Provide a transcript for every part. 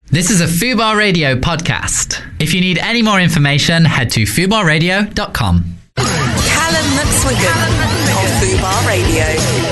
This is a Fubar Radio podcast. If you need any more information, head to fubarradio.com. Callum McSwiggan on Fubar Radio.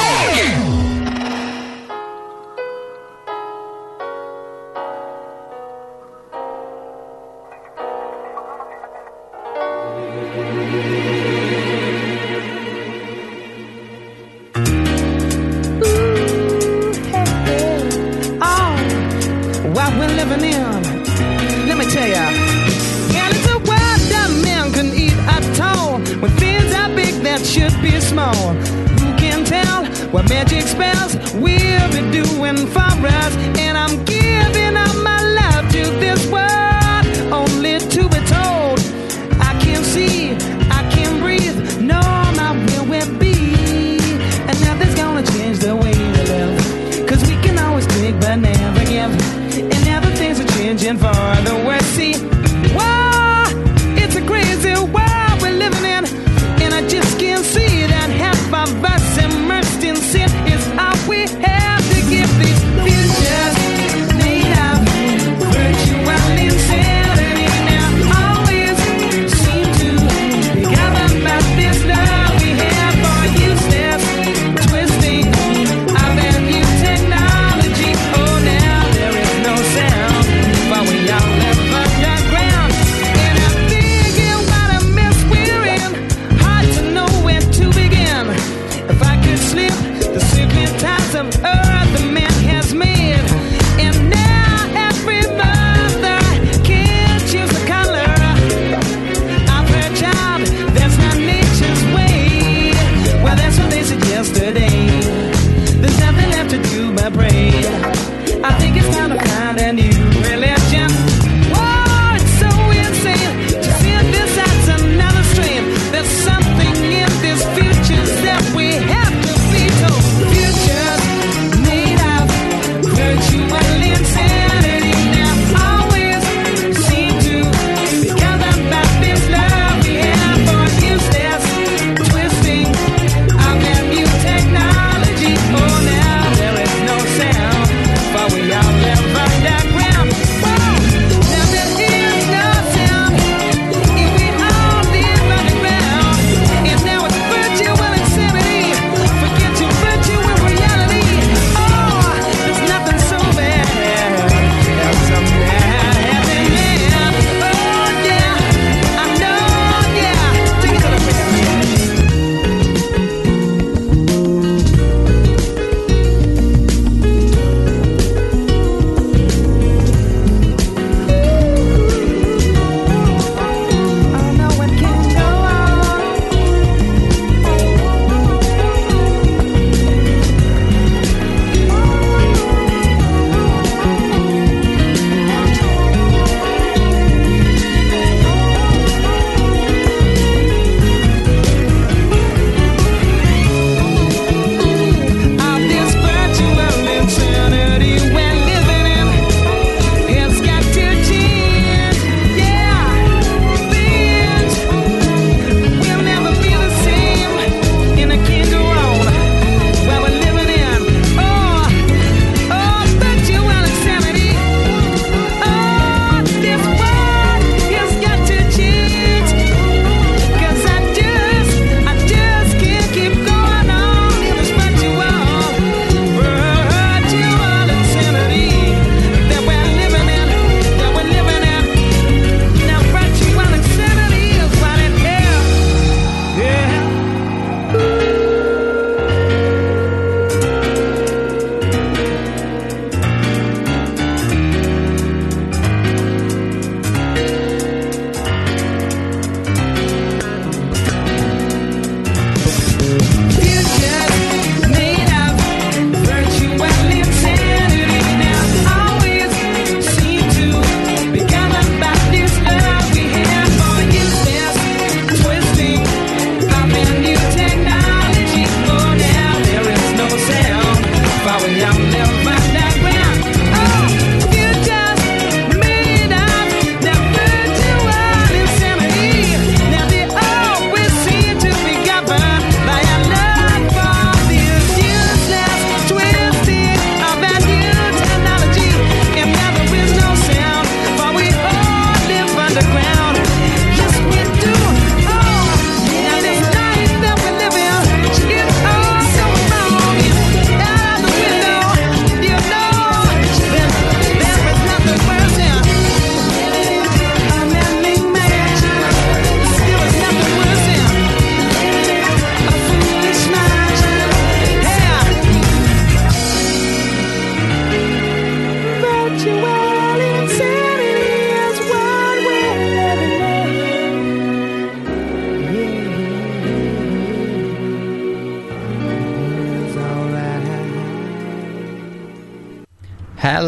What magic spells we'll be doing for us. And I'm giving up my love to this world, only to be told I can't see, I can't breathe, no, my will will be. And nothing's gonna change the way we live, cause we can always take but never give. And now the things are changing for the worse. See, whoa, it's a crazy world we're living in, and I just can't see that half of us immersed in sin is all we have to give these futures made of virtual insanity. Now always seem to be governed by this love we have for useless twisting of our new technology. Oh, now there is no sound, but we all live underground, and I figure what a mess we're in.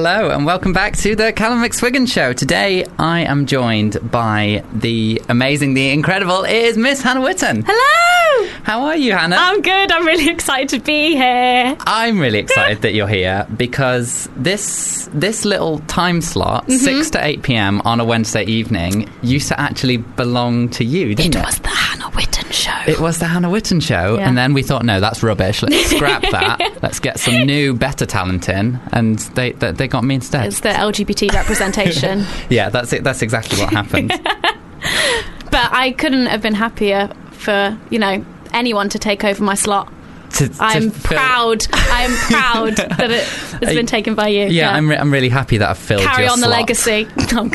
Hello and welcome back to the Callum McSwiggan Show. Today I am joined by the amazing, the incredible, it is Miss Hannah Witton. Hello! How are you, Hannah? I'm good. I'm really excited to be here. I'm really excited that you're here because this little time slot, 6 to 8 p.m. on a Wednesday evening, used to actually belong to you, didn't it? It was the Hannah Witton Show. It was the Hannah Witton Show, Yeah. and then we thought, no, that's rubbish. Let's scrap that. Let's get some new, better talent in, and they got me instead. It's the LGBT representation. Yeah, that's it. That's exactly what happened. But I couldn't have been happier for, anyone to take over my slot. I'm proud. I am proud that it's been taken by you. Yeah, I'm really happy that I've filled Carry your on the slot. legacy. Oh,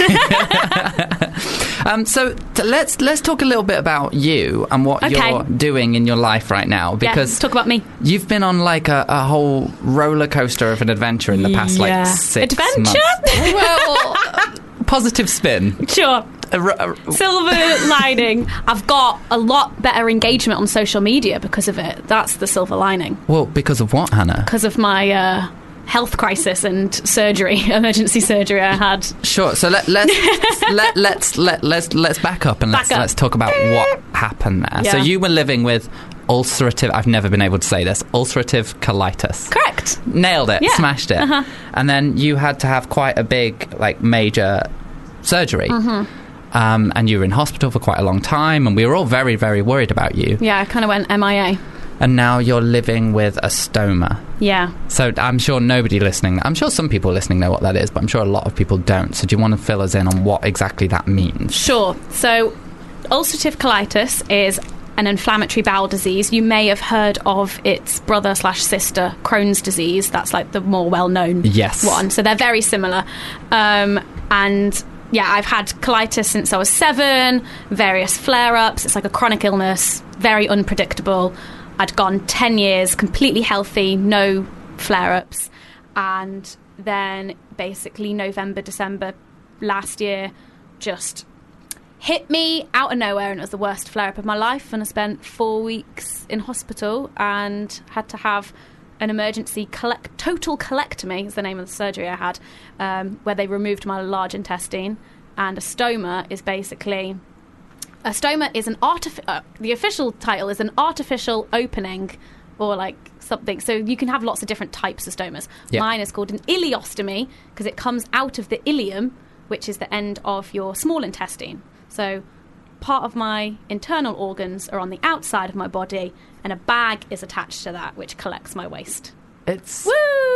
God. Let's talk a little bit about you and what you're doing in your life right now, because let's talk about me. You've been on like a whole roller coaster of an adventure in the past like 6 months. Well, positive spin. Sure. Silver lining. I've got a lot better engagement on social media because of it. That's the silver lining. Well, because of what, Hannah? Because of my health crisis and surgery, emergency surgery I had. Sure. So let's back up and let's talk about what happened there. Yeah. So you were living with ulcerative, I've never been able to say this, ulcerative colitis. Correct. Nailed it. Yeah. Smashed it. Uh-huh. And then you had to have quite a big, major surgery. And you were in hospital for quite a long time, and we were all very, very worried about you. Yeah, I kind of went MIA. And now you're living with a stoma. Yeah. So I'm sure nobody listening, I'm sure some people listening know what that is, but I'm sure a lot of people don't. So do you want to fill us in on what exactly that means? Sure. So ulcerative colitis is an inflammatory bowel disease. You may have heard of its brother/sister, Crohn's disease. That's like the more well-known one. So they're very similar. And yeah, I've had colitis since I was 7, various flare-ups. It's like a chronic illness, very unpredictable. I'd gone 10 years completely healthy, no flare-ups. And then basically November, December last year just hit me out of nowhere, and it was the worst flare-up of my life. And I spent 4 weeks in hospital and had to have an emergency total colectomy is the name of the surgery I had, where they removed my large intestine. And a stoma is basically... A stoma is the official title is an artificial opening or like something. So you can have lots of different types of stomas. Yeah. Mine is called an ileostomy because it comes out of the ileum, which is the end of your small intestine. So part of my internal organs are on the outside of my body, and a bag is attached to that, which collects my waste. It's Woo!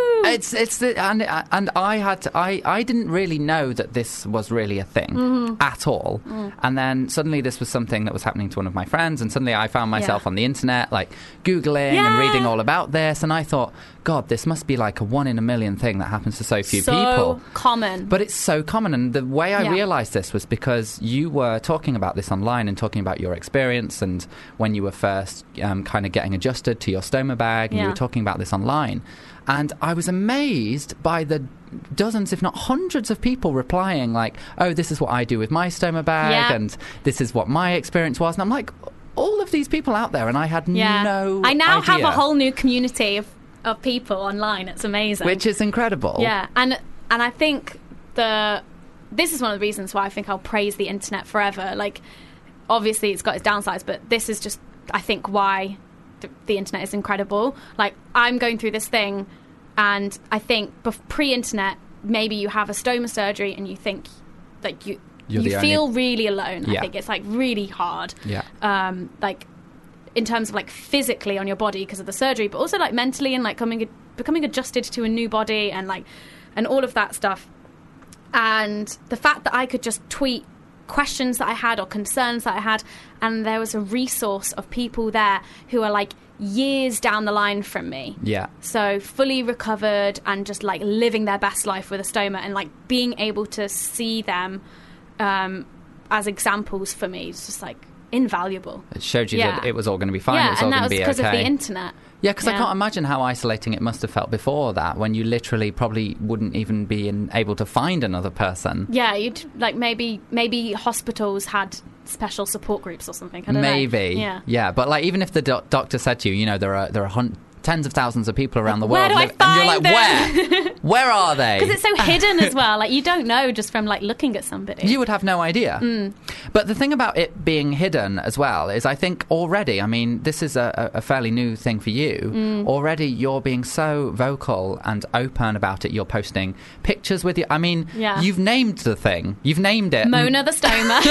And I didn't really know that this was really a thing at all. And then suddenly this was something that was happening to one of my friends, and suddenly I found myself on the internet like Googling and reading all about this, and I thought, God, this must be like a 1 in a million thing that happens to so few people. So common. But it's so common, and the way I realised this was because you were talking about this online and talking about your experience and when you were first kind of getting adjusted to your stoma bag, and you were talking about this online. And I was amazed by the dozens, if not hundreds of people replying like, oh, this is what I do with my stoma bag, and this is what my experience was. And I'm like, all of these people out there, and I had no I now idea. have a whole new community of people online. It's amazing. Which is incredible. Yeah, and I think this is one of the reasons why I think I'll praise the internet forever. Like, obviously it's got its downsides, but this is just, I think, why the internet is incredible. Like, I'm going through this thing, and I think pre-internet, maybe you have a stoma surgery and you think like you feel really alone. I think it's like really hard. Like in terms of like physically on your body because of the surgery, but also like mentally and like becoming adjusted to a new body and all of that stuff. And the fact that I could just tweet questions that I had or concerns that I had, and there was a resource of people there who are like years down the line from me. Yeah. So fully recovered and just like living their best life with a stoma, and like being able to see them as examples for me is just like invaluable. It showed you that it was all going to be fine. It was all going to be okay. Yeah, and that was because of the internet. Yeah, because I can't imagine how isolating it must have felt before that, when you literally probably wouldn't even be able to find another person. Yeah, you'd like maybe hospitals had special support groups or something. I don't know. Maybe. Yeah. But like even if the doctor said to you, there are 10 tens of thousands of people around the world. Where do I find and you're like, where? Where are they? Because it's so hidden as well. Like, you don't know just from, like, looking at somebody. You would have no idea. But the thing about it being hidden as well is, I think already, I mean, this is a fairly new thing for you. Already you're being so vocal and open about it. You're posting pictures with you. I mean, you've named the thing. You've named it. Mona the Stoma.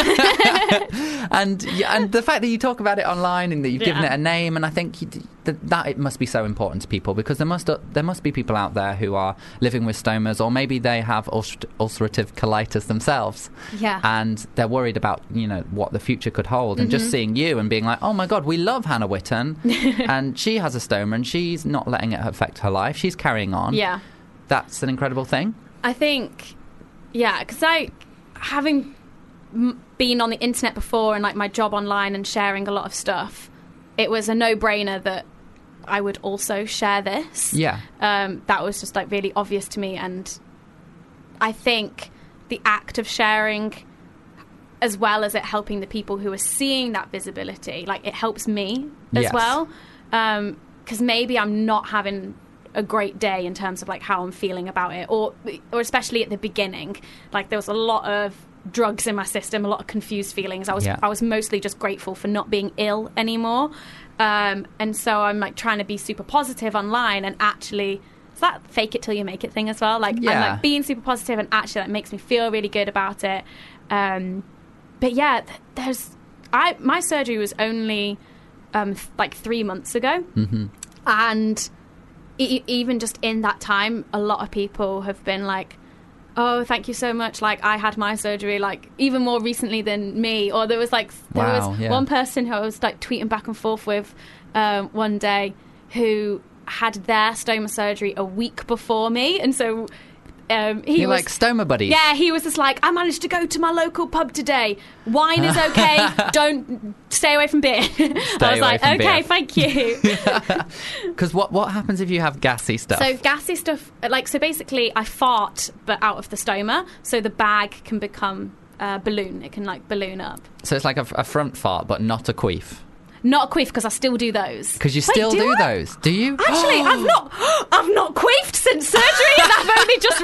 and the fact that you talk about it online and that you've given it a name, and I think that it must be so important to people, because there must be people out there who are living with stomas, or maybe they have ulcerative colitis themselves, and they're worried about, you know, what the future could hold, and just seeing you and being like, oh my God, we love Hannah Witton and she has a stoma and she's not letting it affect her life, she's carrying on. That's an incredible thing. I think, because having been on the internet before and, like, my job online and sharing a lot of stuff, it was a no-brainer that I would also share this. That was just, like, really obvious to me, and I think the act of sharing, as well as it helping the people who are seeing that visibility, like, it helps me as well, because maybe I'm not having a great day in terms of, like, how I'm feeling about it, or especially at the beginning, like, there was a lot of drugs in my system, a lot of confused feelings. I was mostly just grateful for not being ill anymore, and so I'm, like, trying to be super positive online, and actually it's that fake it till you make it thing as well, like, I'm, like, being super positive, and actually that makes me feel really good about it. But my surgery was only like 3 months ago, and even just in that time, a lot of people have been like, oh, thank you so much, like, I had my surgery, like, even more recently than me. Or there was one person who I was, like, tweeting back and forth with one day, who had their stoma surgery a week before me, and so he was like stoma buddies. Yeah, he was just like, I managed to go to my local pub today. Wine is okay. Don't stay away from beer. I was like, okay, thank you. Because what happens if you have gassy stuff? So gassy stuff, like, so basically I fart, but out of the stoma, so the bag can become balloon. It can, like, balloon up. So it's like a front fart, but not a queef. Not a queef, because I still do those. Because you still do those, do you? Actually, I've not queefed since surgery, and I've only just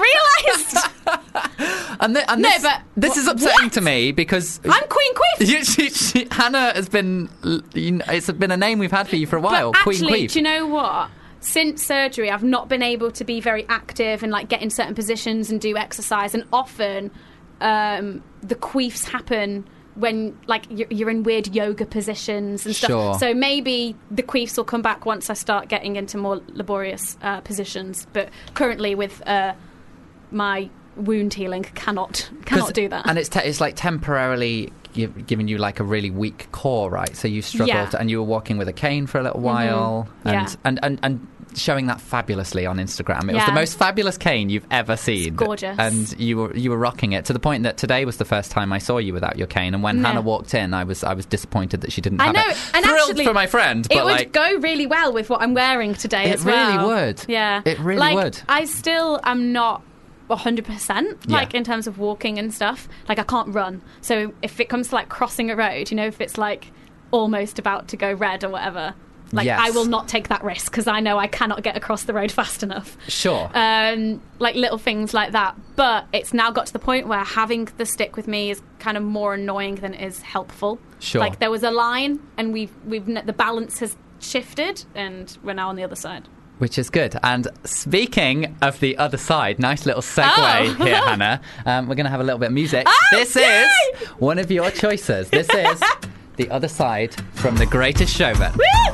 realised. But this is upsetting to me, because I'm Queen Queef. Hannah has been. It's been a name we've had for you for a while. But Queen actually, Queef. Do you know what? Since surgery, I've not been able to be very active and, like, get in certain positions and do exercise, and often the queefs happen when, like, you're in weird yoga positions and stuff. Sure. So maybe the queefs will come back once I start getting into more laborious positions. But currently, with my wound healing, cannot do that. And it's like temporarily giving you, like, a really weak core, right? So you struggled, and you were walking with a cane for a little while, and showing that fabulously on Instagram. It was the most fabulous cane you've ever seen. It's gorgeous. And you were rocking it, to the point that today was the first time I saw you without your cane. And when Hannah walked in, I was disappointed that she didn't have it. And thrilled actually, for my friend, but, it would, like, go really well with what I'm wearing today as well. It really would. Yeah. It really would. I still am not 100%, like, in terms of walking and stuff. Like, I can't run. So if it comes to, like, crossing a road, you know, if it's, like, almost about to go red or whatever, like, I will not take that risk, because I know I cannot get across the road fast enough. Sure. Like, little things like that. But it's now got to the point where having the stick with me is kind of more annoying than it is helpful. Sure. Like, there was a line, and the balance has shifted, and we're now on the other side. Which is good. And speaking of the other side, nice little segue here, Hannah. We're going to have a little bit of music. This is one of your choices. This is The Other Side from The Greatest Showman.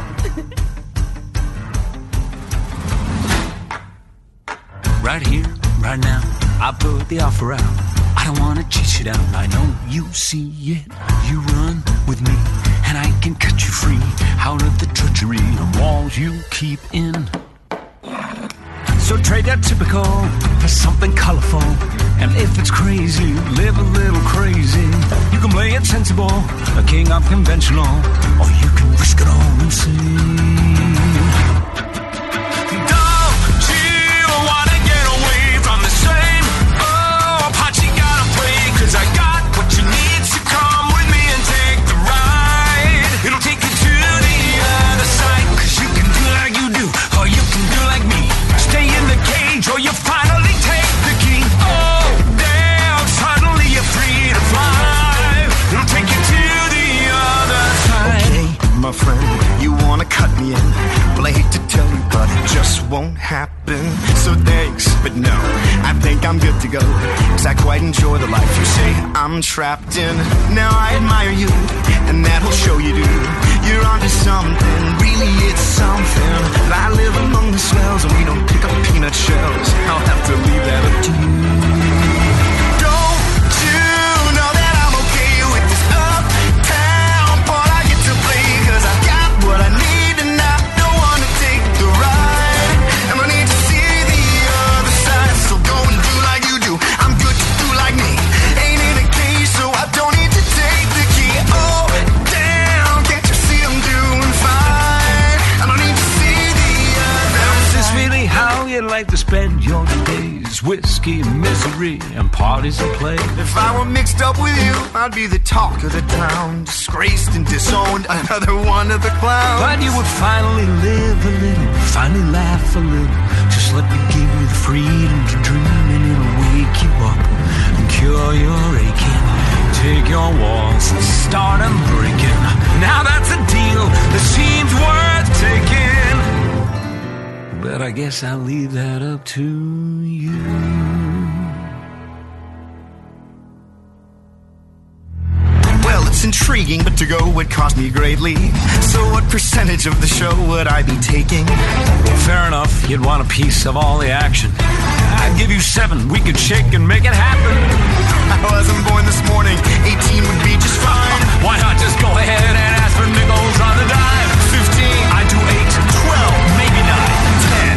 Right here, right now, I put the offer out. I don't want to chase you down. I know you see it. You run with me, and I can cut you free out of the treachery of walls you keep in. So trade that typical for something colorful. And if it's crazy, live a little crazy. You can play it sensible, a king of conventional, or you can risk it all and see. Don't you wanna get away from the same? Oh, part you gotta play, 'cause I got what you need, so come with me and take the ride. It'll take you to the other side, 'cause you can do like you do, or you to go, 'cause I quite enjoy the life you say I'm trapped in. Now I admire you, and that'll show you do. You're onto something, really it's something. I live among the swells and we don't pick up peanut shells. I'll have to leave that up to you. Don't you know that I'm okay with this uptown part I get to play, 'cause I've got what I need and I don't want to take the ride, and I need to see the other side. So go and do like you do, I'm good to do like me. Ain't in a cage so I don't need to take the key. Oh damn, can't you see I'm doing fine? I don't need to see the other side. Is this really how you like to spend your days? Whiskey and misery and parties and play. If I were mixed up with you, I'd be the talk of the town, disgraced and disowned, another one of the clowns. But you would finally live a little, finally laugh a little. Just let me give you the freedom to dream, and it'll wake you up and cure your aching. Take your walls and start them breaking. Now that's a deal that seems worth taking, but I guess I'll leave that up to you. Well, it's intriguing, but to go would cost me greatly. So what percentage of the show would I be taking? Fair enough, you'd want a piece of all the action. I'd give you 7, we could shake and make it happen. I wasn't born this morning, 18 would be just fine. Why not just go ahead and ask for nickels on the dime? 15, I do 8, 12, maybe 9, 10.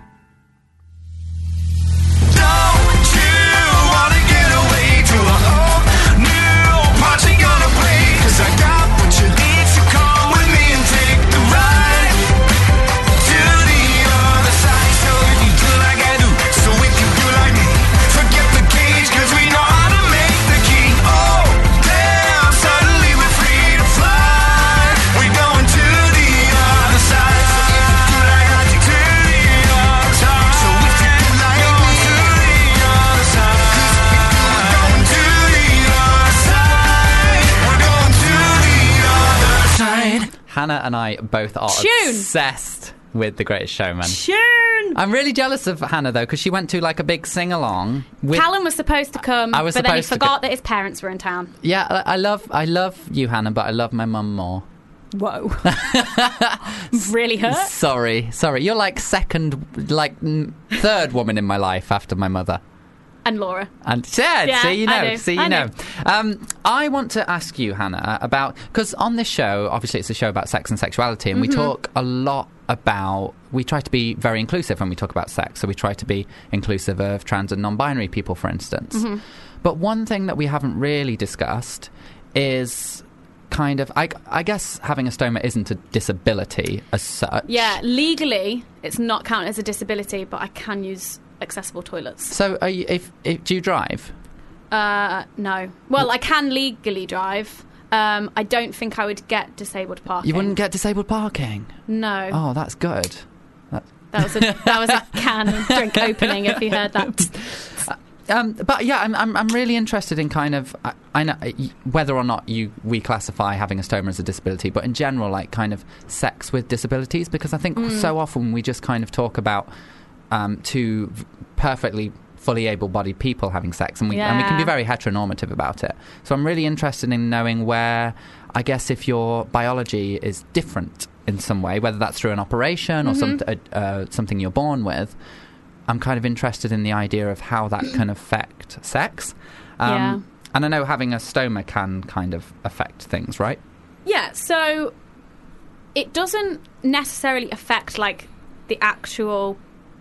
Don't you wanna get away to a whole new party gonna play? 'Cause I got what you need, so come with me and take the ride to the other side. So if you do like I do, so if you do like me, forget the cage, 'cause we know how to make the key. Oh damn, suddenly we're free to fly. We're going to the other side. So if you do like I do, to the other side. So if you do like me, to the other side. 'Cause we're going to the other side. We're going to the other side. Hannah and I both are obsessed with The Greatest Showman. Tune! I'm really jealous of Hannah, though, because she went to like a big sing-along. Callum was supposed to come, I was but then he supposed to forgot that his parents were in town. Yeah, I love you, Hannah, but I love my mum more. Whoa. Really hurt? Sorry. You're like third woman in my life after my mother. And Laura. And yeah, see, you know. I do. See, you know. I want to ask you, Hannah, about, because on this show, obviously it's a show about sex and sexuality, and we talk a lot about, we try to be very inclusive when we talk about sex. So we try to be inclusive of trans and non-binary people, for instance. But one thing that we haven't really discussed is kind of, I guess having a stoma isn't a disability as such. Yeah, legally it's not counted as a disability, but I can use accessible toilets. So are you, if do you drive? No. Well, I can legally drive. I don't think I would get disabled parking. You wouldn't get disabled parking? No. Oh, that's good. That was a can drink opening, if you heard that. But yeah, I'm really interested in kind of, I know whether or not we classify having a stoma as a disability, but in general, like kind of sex with disabilities, because I think so often we just kind of talk about two perfectly fully able-bodied people having sex, and we can be very heteronormative about it. So I'm really interested in knowing where, I guess, if your biology is different in some way, whether that's through an operation or something you're born with. I'm kind of interested in the idea of how that can affect sex. And I know having a stoma can kind of affect things, right? Yeah, so it doesn't necessarily affect, like, the actual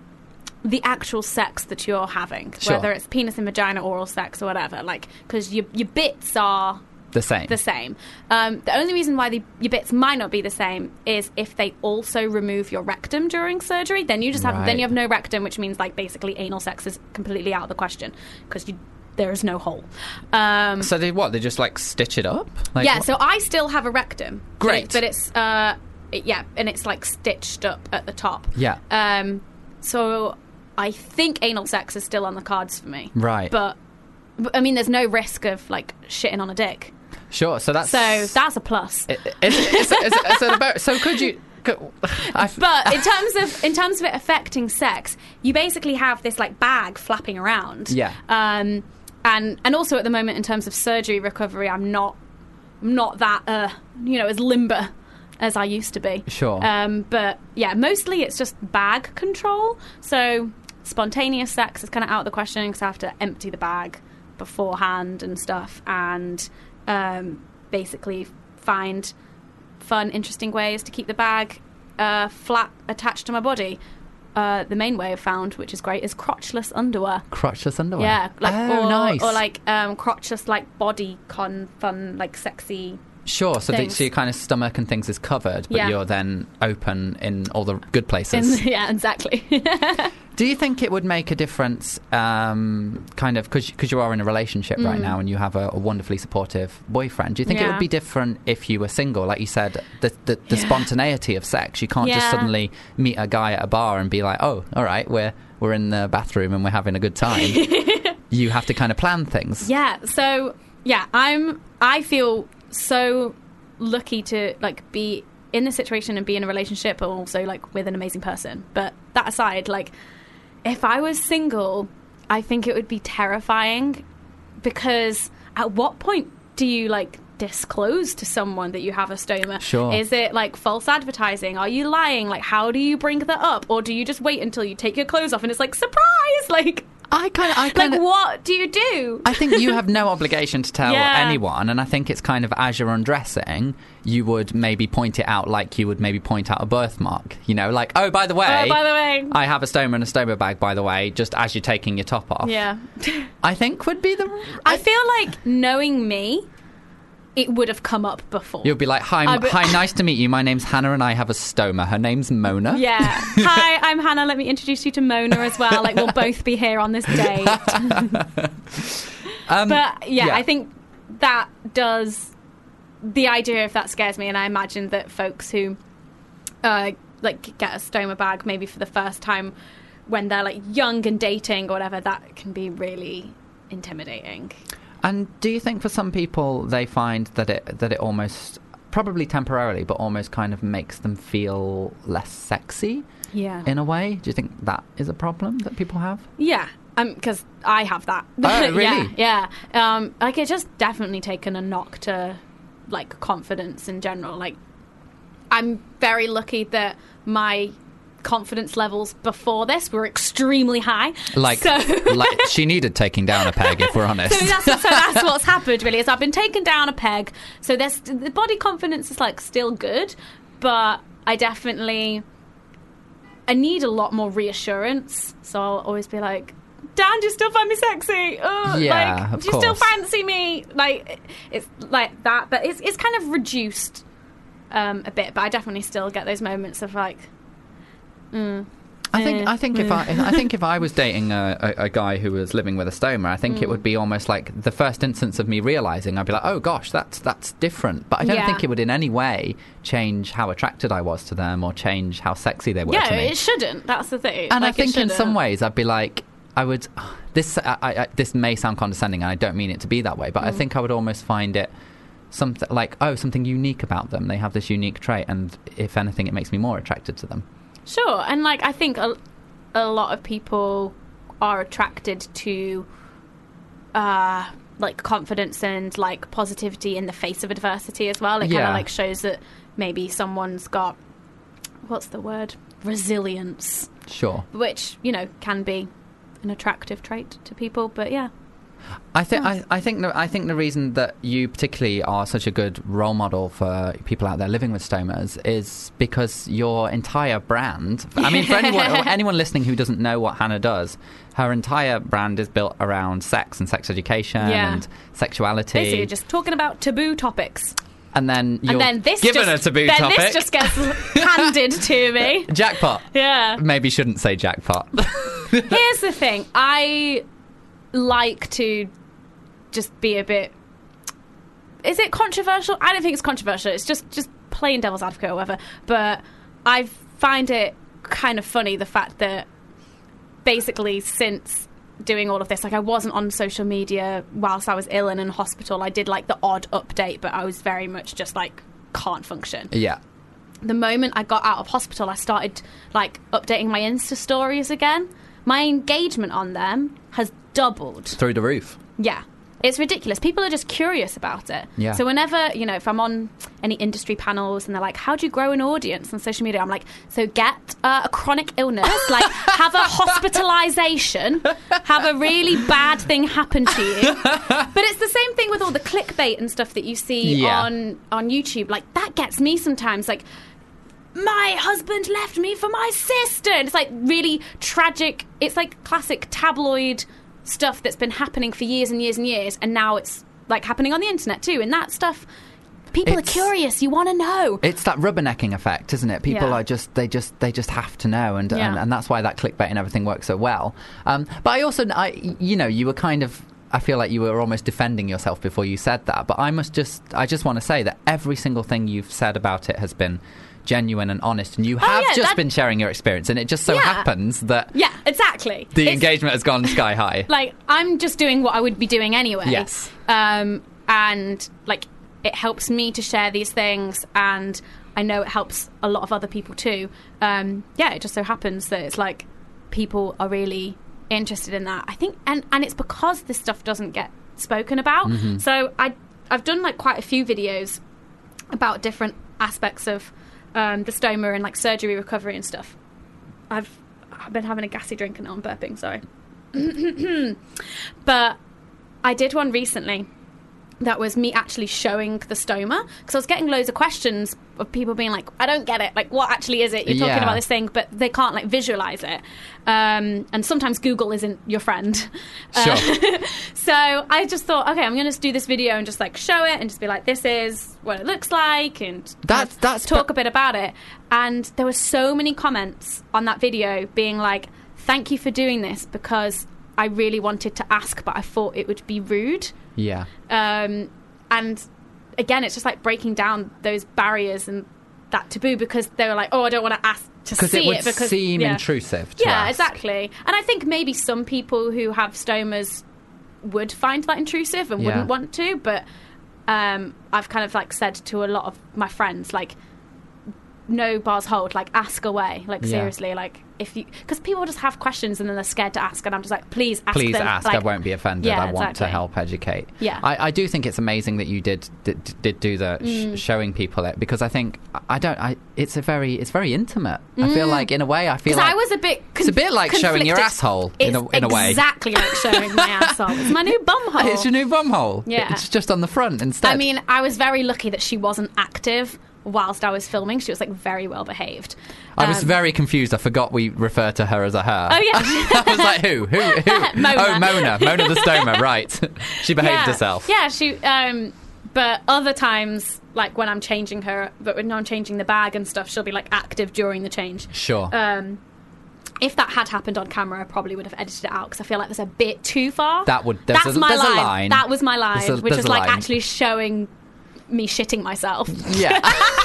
sex that you're having, whether it's penis and vagina, oral sex or whatever, like, because your bits are the same. The only reason why your bits might not be the same is if they also remove your rectum during surgery. Then you just have then you have no rectum, which means like basically anal sex is completely out of the question because there is no hole. So they just like stitch it up? Like, yeah. So I still have a rectum. Great, but it's and it's like stitched up at the top. Yeah. So I think anal sex is still on the cards for me. Right. But I mean, there's no risk of like shitting on a dick. Sure. So that's a plus. So could at. But in terms of it affecting sex, you basically have this like bag flapping around. Yeah. And also at the moment, in terms of surgery recovery, I'm not that as limber as I used to be. Sure. But yeah, mostly it's just bag control. So spontaneous sex is kind of out of the question because I have to empty the bag beforehand and stuff, and basically find fun, interesting ways to keep the bag flat attached to my body. The main way I've found, which is great, is crotchless underwear. Crotchless underwear? Yeah. Nice. Or like crotchless, like bodycon fun, like sexy. Sure, so your kind of stomach and things is covered, but you're then open in all the good places. Yeah, exactly. Do you think it would make a difference, kind of, because you are in a relationship right now and you have a wonderfully supportive boyfriend, do you think it would be different if you were single? Like you said, the spontaneity of sex, you can't just suddenly meet a guy at a bar and be like, oh, all right, we're in the bathroom and we're having a good time. You have to kind of plan things. Yeah, so, I feel so lucky to like be in this situation and be in a relationship, but also like with an amazing person. But that aside, like if I was single, I think it would be terrifying, because at what point do you like disclose to someone that you have a stoma? Sure. Is it like false advertising? Are you lying? Like how do you bring that up? Or do you just wait until you take your clothes off and it's like surprise? Like I kind of like what do you do? I think you have no obligation to tell anyone, and I think it's kind of as you're undressing, you would maybe point it out like you would maybe point out a birthmark. You know, like by the way, I have a stoma and a stoma bag. By the way, just as you're taking your top off. Yeah, I think would be the. I feel like knowing me, it would have come up before. You'll be like, hi, nice to meet you. My name's Hannah and I have a stoma. Her name's Mona. Yeah. Hi, I'm Hannah. Let me introduce you to Mona as well. Like, we'll both be here on this date. But, yeah, I think that does... The idea of that scares me, and I imagine that folks who, get a stoma bag maybe for the first time when they're, like, young and dating or whatever, that can be really intimidating. And do you think for some people they find that it almost, probably temporarily, but almost kind of makes them feel less sexy? Yeah. In a way? Do you think that is a problem that people have? Yeah. Because I have that. Oh, really? Yeah. Like, it's just definitely taken a knock to, like, confidence in general. Like, I'm very lucky that my confidence levels before this were extremely high. Like she needed taking down a peg, if we're honest. So that's what's happened, really, is I've been taken down a peg. So the body confidence is, like, still good, but I need a lot more reassurance. So I'll always be like, Dan, do you still find me sexy? Yeah, like, do you still fancy me? Like, it's like that, but it's kind of reduced a bit. But I definitely still get those moments of like, I think if I was dating a guy who was living with a stoma, I think it would be almost like the first instance of me realising. I'd be like, oh gosh, that's different. But I don't think it would in any way change how attracted I was to them or change how sexy they were to me. Yeah, it shouldn't. That's the thing. And like, I think in some ways I'd be like, I would. This may sound condescending, and I don't mean it to be that way, but I think I would almost find it something like, something unique about them. They have this unique trait, and if anything, it makes me more attracted to them. Sure, and like I think a lot of people are attracted to like confidence and like positivity in the face of adversity as well. It kind of like shows that maybe someone's got, what's the word? Resilience. Sure. Which, can be an attractive trait to people, but yeah. I think the reason that you particularly are such a good role model for people out there living with stomas is because your entire brand. I mean, for anyone listening who doesn't know what Hannah does, her entire brand is built around sex and sex education and sexuality. Basically, just talking about taboo topics. And then you're this given a taboo topic. This just gets handed to me. Jackpot. Yeah. Maybe shouldn't say jackpot. Here's the thing. I like to just be a bit... Is it controversial? I don't think it's controversial. It's just plain devil's advocate or whatever. But I find it kind of funny, the fact that basically since doing all of this, like, I wasn't on social media whilst I was ill and in hospital. I did like the odd update, but I was very much just like can't function. Yeah. the moment I got out of hospital, I started like updating my Insta stories again. My engagement on them has doubled. Through the roof. Yeah. It's ridiculous. People are just curious about it. Yeah. So whenever, you know, if I'm on any industry panels and they're like, how do you grow an audience on social media? I'm like, so get a chronic illness, like have a hospitalisation, have a really bad thing happen to you. But it's the same thing with all the clickbait and stuff that you see on YouTube. Like, that gets me sometimes. Like, my husband left me for my sister. And it's like really tragic. It's like classic tabloid stuff that's been happening for years and years and years, and now it's like happening on the internet too. And that stuff, people are curious. You want to know. It's that rubbernecking effect, isn't it? People are just they just have to know, and that's why that clickbait and everything works so well. But I also, you know, you were kind of, I feel like you were almost defending yourself before you said that. But I just want to say that every single thing you've said about it has been genuine and honest, and you have been sharing your experience, and it just so happens that exactly the engagement has gone sky high. Like, I'm just doing what I would be doing anyway. Yes. And like, it helps me to share these things, and I know it helps a lot of other people too. It just so happens that it's like people are really interested in that, I think, and it's because this stuff doesn't get spoken about. Mm-hmm. So I've done like quite a few videos about different aspects of the stoma and like surgery recovery and stuff. I've been having a gassy drink and now I'm burping, sorry. But I did one recently that was me actually showing the stoma, because I was getting loads of questions of people being like, I don't get it, like, what actually is it? You're talking about this thing, but they can't like visualize it. And sometimes Google isn't your friend. Sure. So I just thought, okay, I'm going to do this video and just like show it and just be like, this is what it looks like, and that's talk a bit about it. And there were so many comments on that video being like, thank you for doing this, because I really wanted to ask, but I thought it would be rude. Yeah. And again, it's just like breaking down those barriers and that taboo, because they were like, oh, I don't want to ask to see it, because it would seem intrusive to ask. Exactly. And I think maybe some people who have stomas would find that intrusive and wouldn't want to, but I've kind of like said to a lot of my friends, like, no bars hold, like, ask away, like, seriously, like, if you, because people just have questions and then they're scared to ask, and I'm just like, please ask them. Like, I won't be offended. I want to help educate. I do think it's amazing that you did do the showing people it, because I think it's very intimate. I feel like, in a way, I was a bit it's a bit like showing your asshole in a way. Exactly like showing my asshole. It's my new bum hole. It's your new bum hole. Yeah, it's just on the front instead. I mean, I was very lucky that she wasn't active whilst I was filming. She was like very well behaved. I was very confused. I forgot we refer to her as a her. Oh yeah. I was like, who? Mona. Oh, Mona the stoma, right. She behaved herself. Yeah, she but other times, like when I'm changing her, but when I'm changing the bag and stuff, she'll be like active during the change. Sure. If that had happened on camera, I probably would have edited it out, because I feel like there's a bit too far. There's a line. That was my line, which was like line. Actually showing me shitting myself. Yeah.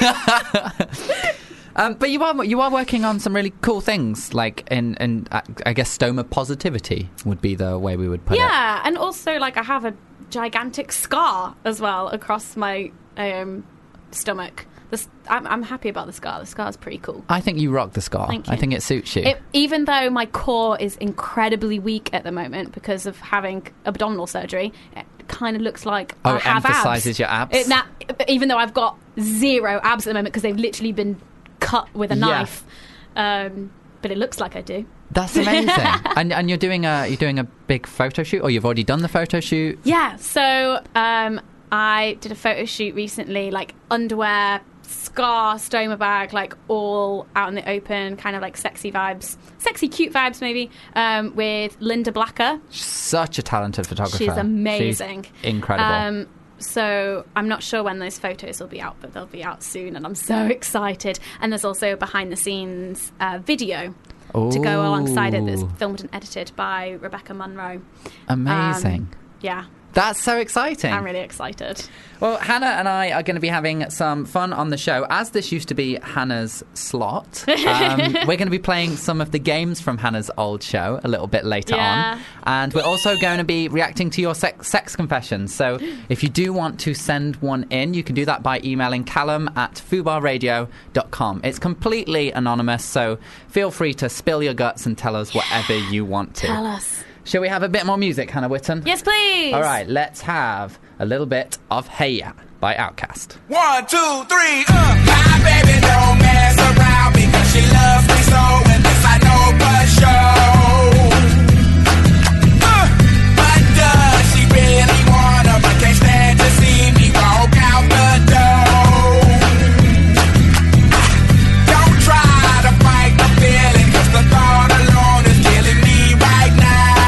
But you are working on some really cool things, like in I guess stoma positivity would be the way we would put it. Yeah, and also like I have a gigantic scar as well across my stomach. I'm happy about the scar. The scar's pretty cool. I think you rock the scar. Thank you. I think it suits you. Even though my core is incredibly weak at the moment because of having abdominal surgery, it kind of looks like I have emphasizes your abs. Even though I've got zero abs at the moment because they've literally been cut with a knife. But it looks like I do. That's amazing. and you're doing a big photo shoot, or you've already done the photo shoot? Yeah. So I did a photo shoot recently, like underwear, scar, stoma bag, like all out in the open, kind of like sexy cute vibes maybe, with Linda Blacker. Such a talented photographer. She's amazing. She's incredible. So I'm not sure when those photos will be out, but they'll be out soon, and I'm so excited. And there's also a behind the scenes video to go alongside it that's filmed and edited by Rebecca Munro. Amazing. Yeah. That's so exciting. I'm really excited. Well, Hannah and I are going to be having some fun on the show. As this used to be Hannah's slot, we're going to be playing some of the games from Hannah's old show a little bit later on. And we're also going to be reacting to your sex confessions. So if you do want to send one in, you can do that by emailing callum@fubarradio.com. It's completely anonymous, so feel free to spill your guts and tell us whatever you want to. Tell us. Shall we have a bit more music, Hannah Witten? Yes, please. All right, let's have a little bit of Hey Ya by Outkast. 1, 2, 3, My baby don't mess around because she loves me so, and this I know for sure. But does she really wanna, but can't stand to see me walk out the door? Don't try to fight the feeling, cause the thought alone is killing me right now.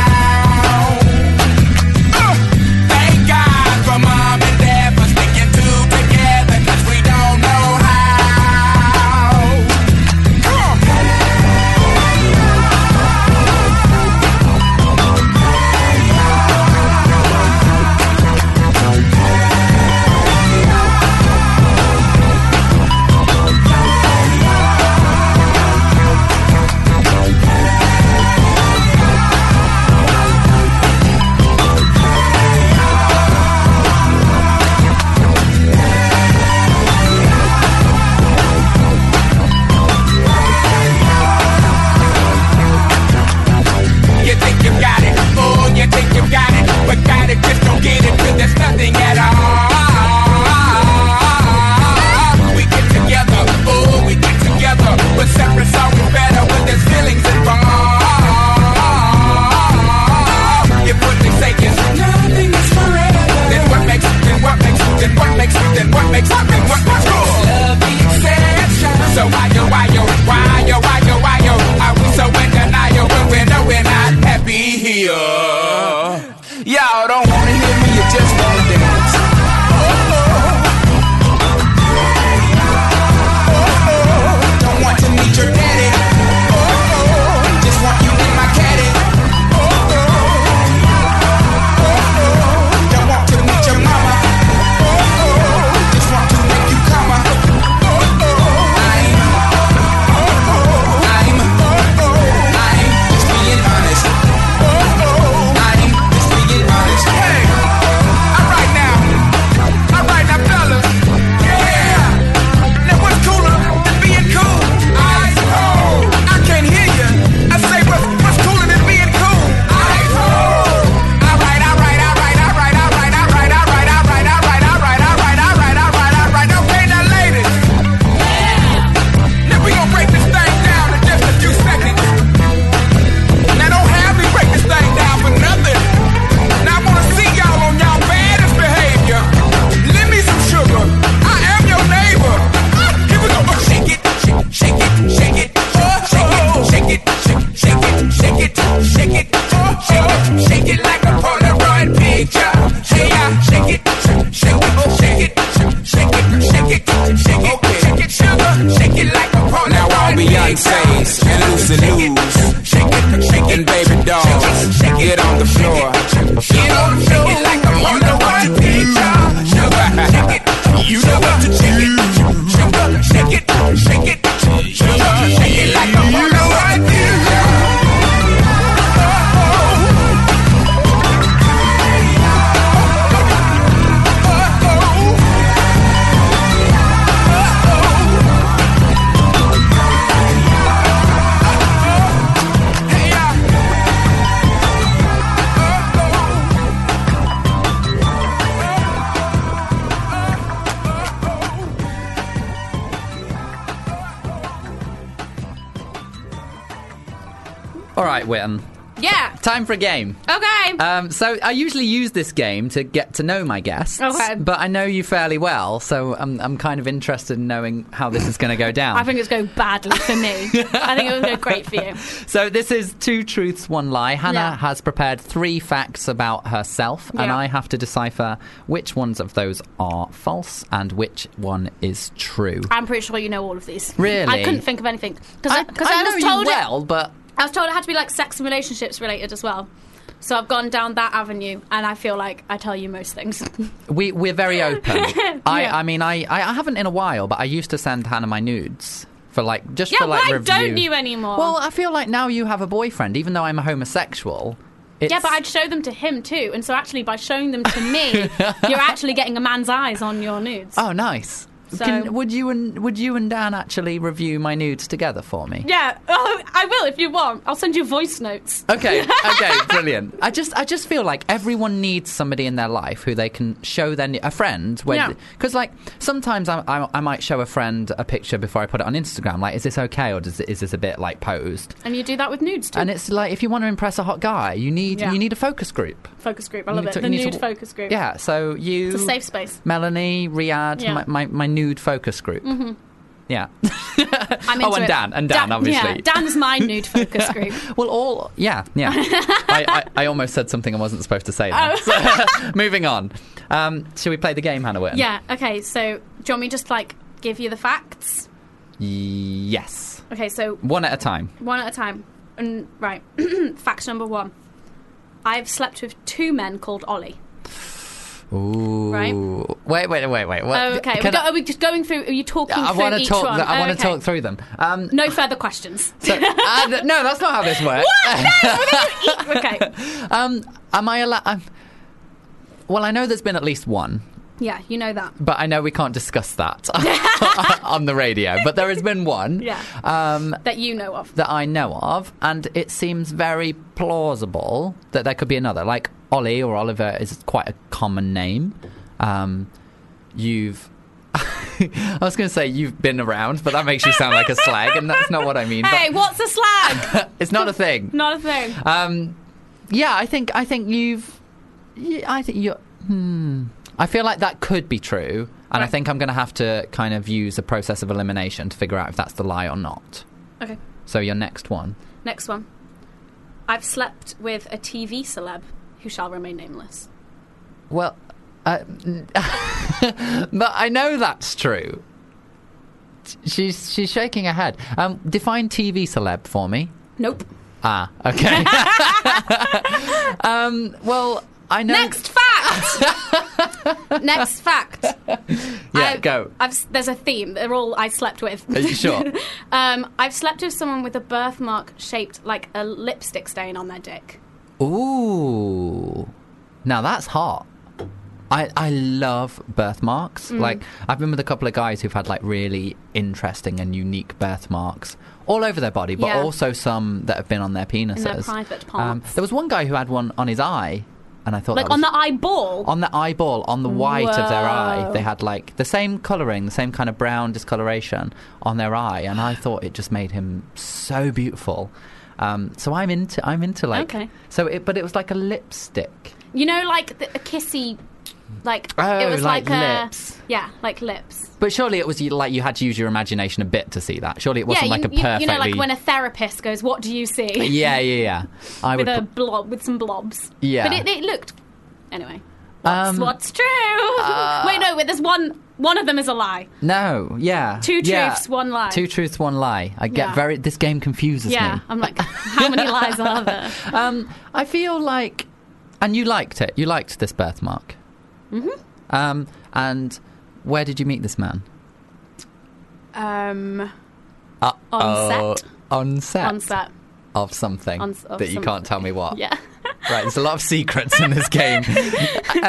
Thank God for mom and dad for sticking two together, cause we don't know how. Come on. You think you got it, oh, you think you got it, but got it, just don't get it, cause there's nothing at all. We get together, oh, we get together, but separate's always better when there's feelings involved. If what they say is nothing is forever, then what makes love the exception? So why yo, are we so in denial when we know we're not happy here? Y'all don't wanna hear me, you just wanna dance. Don't want to meet your daddy. Just want you in my caddy. Don't want to meet your mama. Just want to make you come. I'm just being honest. I'm just being honest. Hey, alright now, fellas. Yeah. Now what's cooler than being cool? I can't hear you. I say what's cooler than being cool? Alright. Okay, now ladies. Now we gon' break this thing down in just a few seconds. Now don't have me break this thing down for nothing. Now I wanna see y'all on y'all baddest behavior. Lend me some sugar. I am your neighbor. Here we go. Shake it, shake it, shake it, shake it, shake it, shake it, shake it, shake it, shake it, shake it like a Polaroid picture. Hey, shake it, shake it, shake it, shake it, shake it, shake it, shake it, sugar, shake it like a Polaroid. Now all Beyonce's and Lucy Lou's, shake it, baby doll, get on the floor, get on the floor, like a Polaroid picture. Sugar, shake it, you know what to shake it, sugar, shake it, shake it, sugar, shake it like a Polaroid picture. All right, Witten. Yeah. Time for a game. Okay. So I usually use this game to get to know my guests. Okay. But I know you fairly well, so I'm kind of interested in knowing how this is going to go down. I think it's going badly for me. I think it will go great for you. So this is 2 truths, 1 lie. Hannah has prepared 3 facts about herself, and I have to decipher which ones of those are false and which one is true. I'm pretty sure you know all of these. Really? I couldn't think of anything. Because I know was told you well, but... I was told it had to be like sex and relationships related as well. So I've gone down that avenue, and I feel like I tell you most things. We're very open. I mean, I haven't in a while, but I used to send Hannah my nudes. For like why review. Don't you anymore? Well, I feel like now you have a boyfriend, even though I'm a homosexual. Yeah, but I'd show them to him too, and so actually by showing them to me, you're actually getting a man's eyes on your nudes. Oh, nice. So, would you and Dan actually review my nudes together for me? Yeah, I will if you want. I'll send you voice notes. Okay, brilliant. I just feel like everyone needs somebody in their life who they can show a friend. Because like sometimes I might show a friend a picture before I put it on Instagram. Like, is this okay, or is this a bit like posed? And you do that with nudes too. And it's like, if you want to impress a hot guy, you need a focus group. Focus group, I love it. The nude focus group. Yeah, so you... It's a safe space. Melanie, Riyadh, my nude focus group. Mm-hmm. Yeah. I'm into and Dan, obviously. Yeah, Dan's my nude focus group. Well, yeah. I almost said something I wasn't supposed to say then. So, moving on. Shall we play the game, Hannah Witten? Yeah, okay, so do you want me just, like, give you the facts? Yes. Okay, so... One at a time. And, right, fact number 1. I've slept with 2 men called Ollie. Ooh. Right? Wait. What? Oh, okay. Are we just going through... Are you talking through each one? I want to talk through them. No further questions. So, no, that's not how this works. What? No! Okay. Am I allowed... Well, I know there's been at least one. Yeah, you know that. But I know we can't discuss that on the radio. But there has been one. Yeah. That you know of. That I know of. And it seems very plausible that there could be another. Like, Ollie or Oliver is quite a common name. You've... I was going to say you've been around, but that makes you sound like a slag, and that's not what I mean. Hey, what's a slag? It's not a thing. Not a thing. Yeah, I think you've... I think you're... I feel like that could be true, and I think I'm going to have to kind of use a process of elimination to figure out if that's the lie or not. Okay. So your next one. Next one. I've slept with a TV celeb who shall remain nameless. Well, but I know that's true. She's shaking her head. Define TV celeb for me. Nope. Ah, okay. Well, I know... Next fact! Next fact. Yeah, go. There's a theme. They're all I slept with. Are you sure? I've slept with someone with a birthmark shaped like a lipstick stain on their dick. Ooh. Now that's hot. I love birthmarks. Like, I've been with a couple of guys who've had like really interesting and unique birthmarks all over their body, but also some that have been on their penises. In their private parts. There was one guy who had one on his eye, and I thought like on the eyeball? On the eyeball, on the white of their eye. They had like the same colouring, the same kind of brown discoloration on their eye, and I thought it just made him so beautiful. So I'm into like... Okay. But it was like a lipstick. You know, like a kissy... Like, oh, it was like lips. Yeah, like lips. But surely it was like you had to use your imagination a bit to see that. Surely it wasn't like a perfectly... You know, like when a therapist goes, what do you see? Yeah. With some blobs. Yeah. But it looked... Anyway. What's true? Wait, no, there's one of them is a lie. No, yeah. 2 truths, 1 lie. 2 truths, 1 lie. I get this game confuses me. Yeah, I'm like, how many lies are there? I feel like... And you liked it. You liked this birthmark. Mm-hmm. And where did you meet this man? On set. On set? On set. Of something that you can't tell me what. Yeah. Right, there's a lot of secrets in this game. And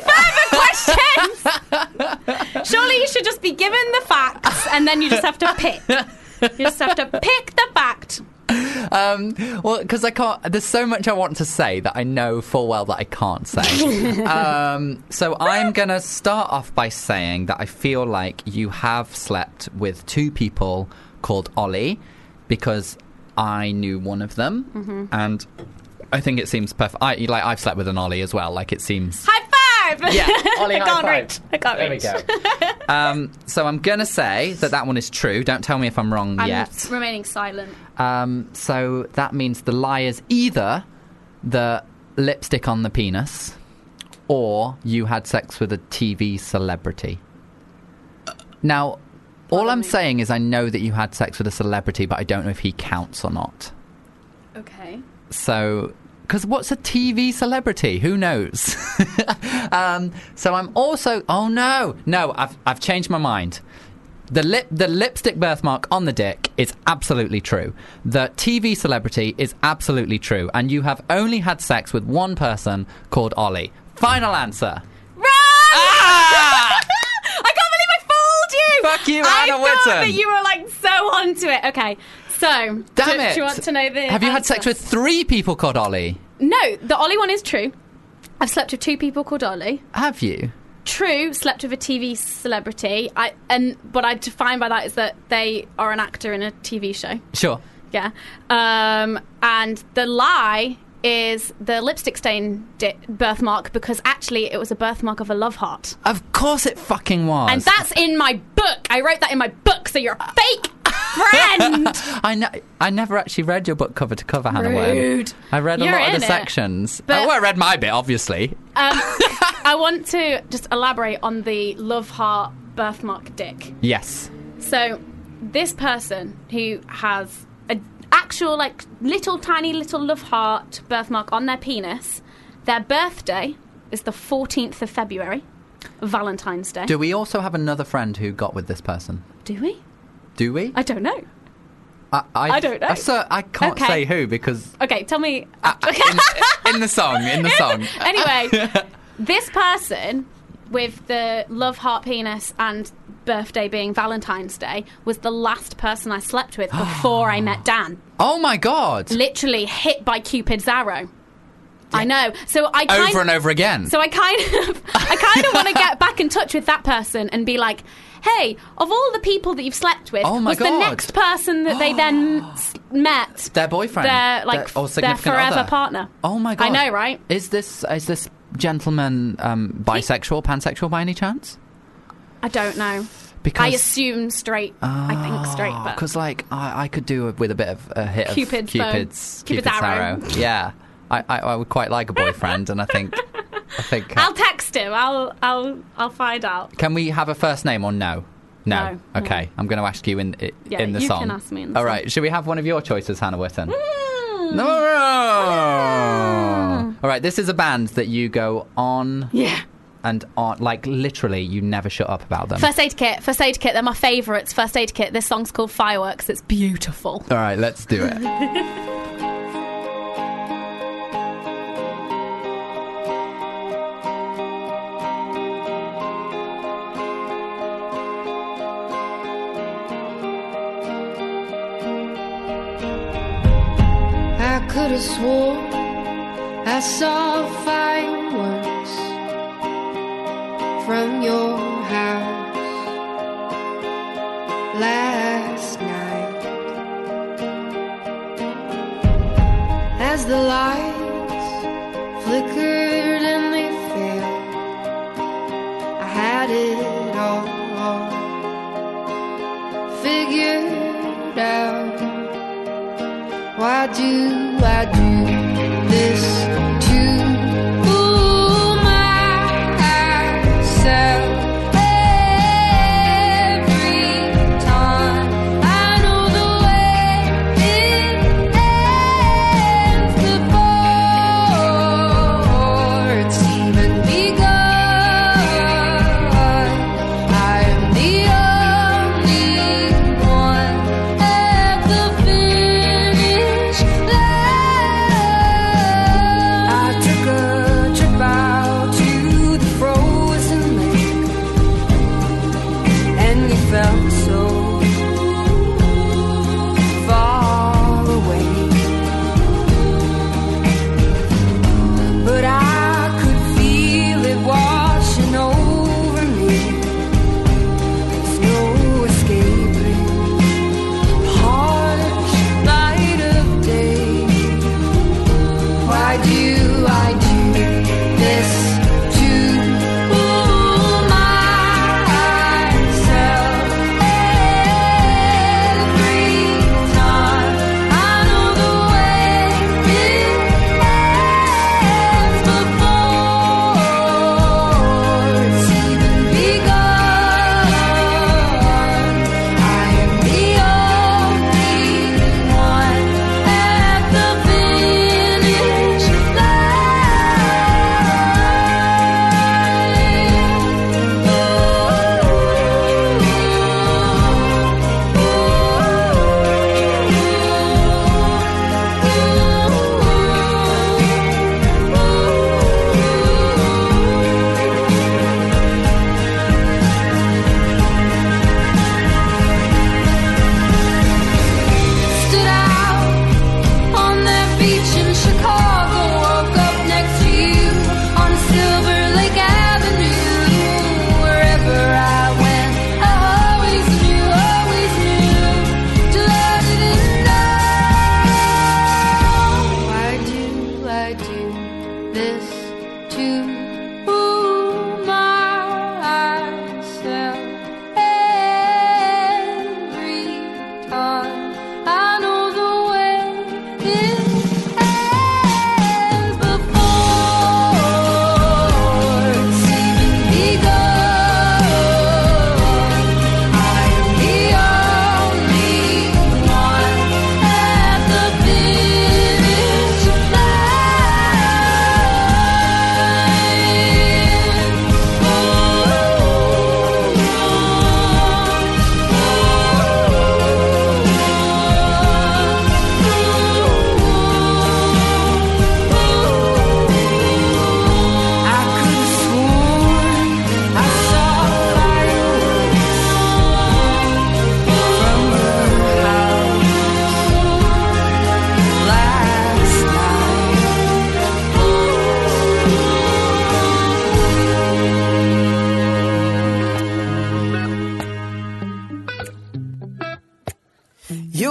further questions! Surely you should just be given the facts and then you just have to pick. You just have to pick the fact. Well, because I can't... There's so much I want to say that I know full well that I can't say. So I'm going to start off by saying that I feel like you have slept with 2 people called Ollie, because I knew one of them, and I think it seems perfect. I've slept with an Ollie as well. Like, it seems... High five! Yeah, Ollie, high five. I can't reach. There we go. So I'm going to say that one is true. Don't tell me if I'm wrong yet. I'm remaining silent. So that means the lie is either the lipstick on the penis, or you had sex with a TV celebrity. Now, all I'm saying is I know that you had sex with a celebrity, but I don't know if he counts or not. Okay. So, because what's a TV celebrity? Who knows? So I'm also... Oh, no. No, I've changed my mind. The lipstick birthmark on the dick is absolutely true. The TV celebrity is absolutely true. And you have only had sex with one person called Ollie. Final answer. Right! Ah! I can't believe I fooled you! Fuck you, Hannah Witton. I thought that you were, like, so onto it. Okay, so... Damn it. Do you want to know the Have you had answer? sex with 3 people called Ollie? No, the Ollie one is true. I've slept with 2 people called Ollie. Have you? True, slept with a TV celebrity. What I define by that is that they are an actor in a TV show. Sure. Yeah. And the lie is the lipstick stain birthmark, because actually it was a birthmark of a love heart. Of course it fucking was. And that's in my book. I wrote that in my book, so you're a fake friend. I never actually read your book cover to cover, Hannah Rude. Witton. I read a You're lot of in the it. sections. But- I read my bit, obviously. I want to just elaborate on the love heart birthmark dick. Yes. So this person who has an actual, like, tiny little love heart birthmark on their penis, their birthday is the 14th of February, Valentine's Day. Do we also have another friend who got with this person? Do we? Do we? I don't know. I don't know. I can't Okay. say who because... Okay, tell me. in the song. Anyway, this person with the love heart penis and birthday being Valentine's Day was the last person I slept with before I met Dan. Oh my God. Literally hit by Cupid's arrow. I know. So I Over and over again. So I kind of want to get back in touch with that person and be like, hey, of all the people that you've slept with, Oh my was the God. next person that they then met Their boyfriend. their significant forever other. partner? Oh my God. I know, right? Is this gentleman bisexual, pansexual by any chance? I don't know. Because I assume straight. I think straight, but because I could do with a bit of a hit Cupid's of Cupid's arrow. Yeah, I would quite like a boyfriend, and I think I'll text him. I'll find out. Can we have a first name or no? No. Okay, I'm going to ask you in the you song. can ask me in the All song. right. Should we have one of your choices, Hannah Witton? Mm. No. All right. This is a band that you go on. Yeah. And on, like, literally, you never shut up about them. First Aid Kit. They're my favourites. First Aid Kit. This song's called Fireworks. It's beautiful. All right, let's do it. I could have swore I saw fireworks from your house last night. As the lights flickered and they failed, I had it all figured out. Why do I do this to myself every time? I know the way it ends before it's even begun. I am the only one at the finish line.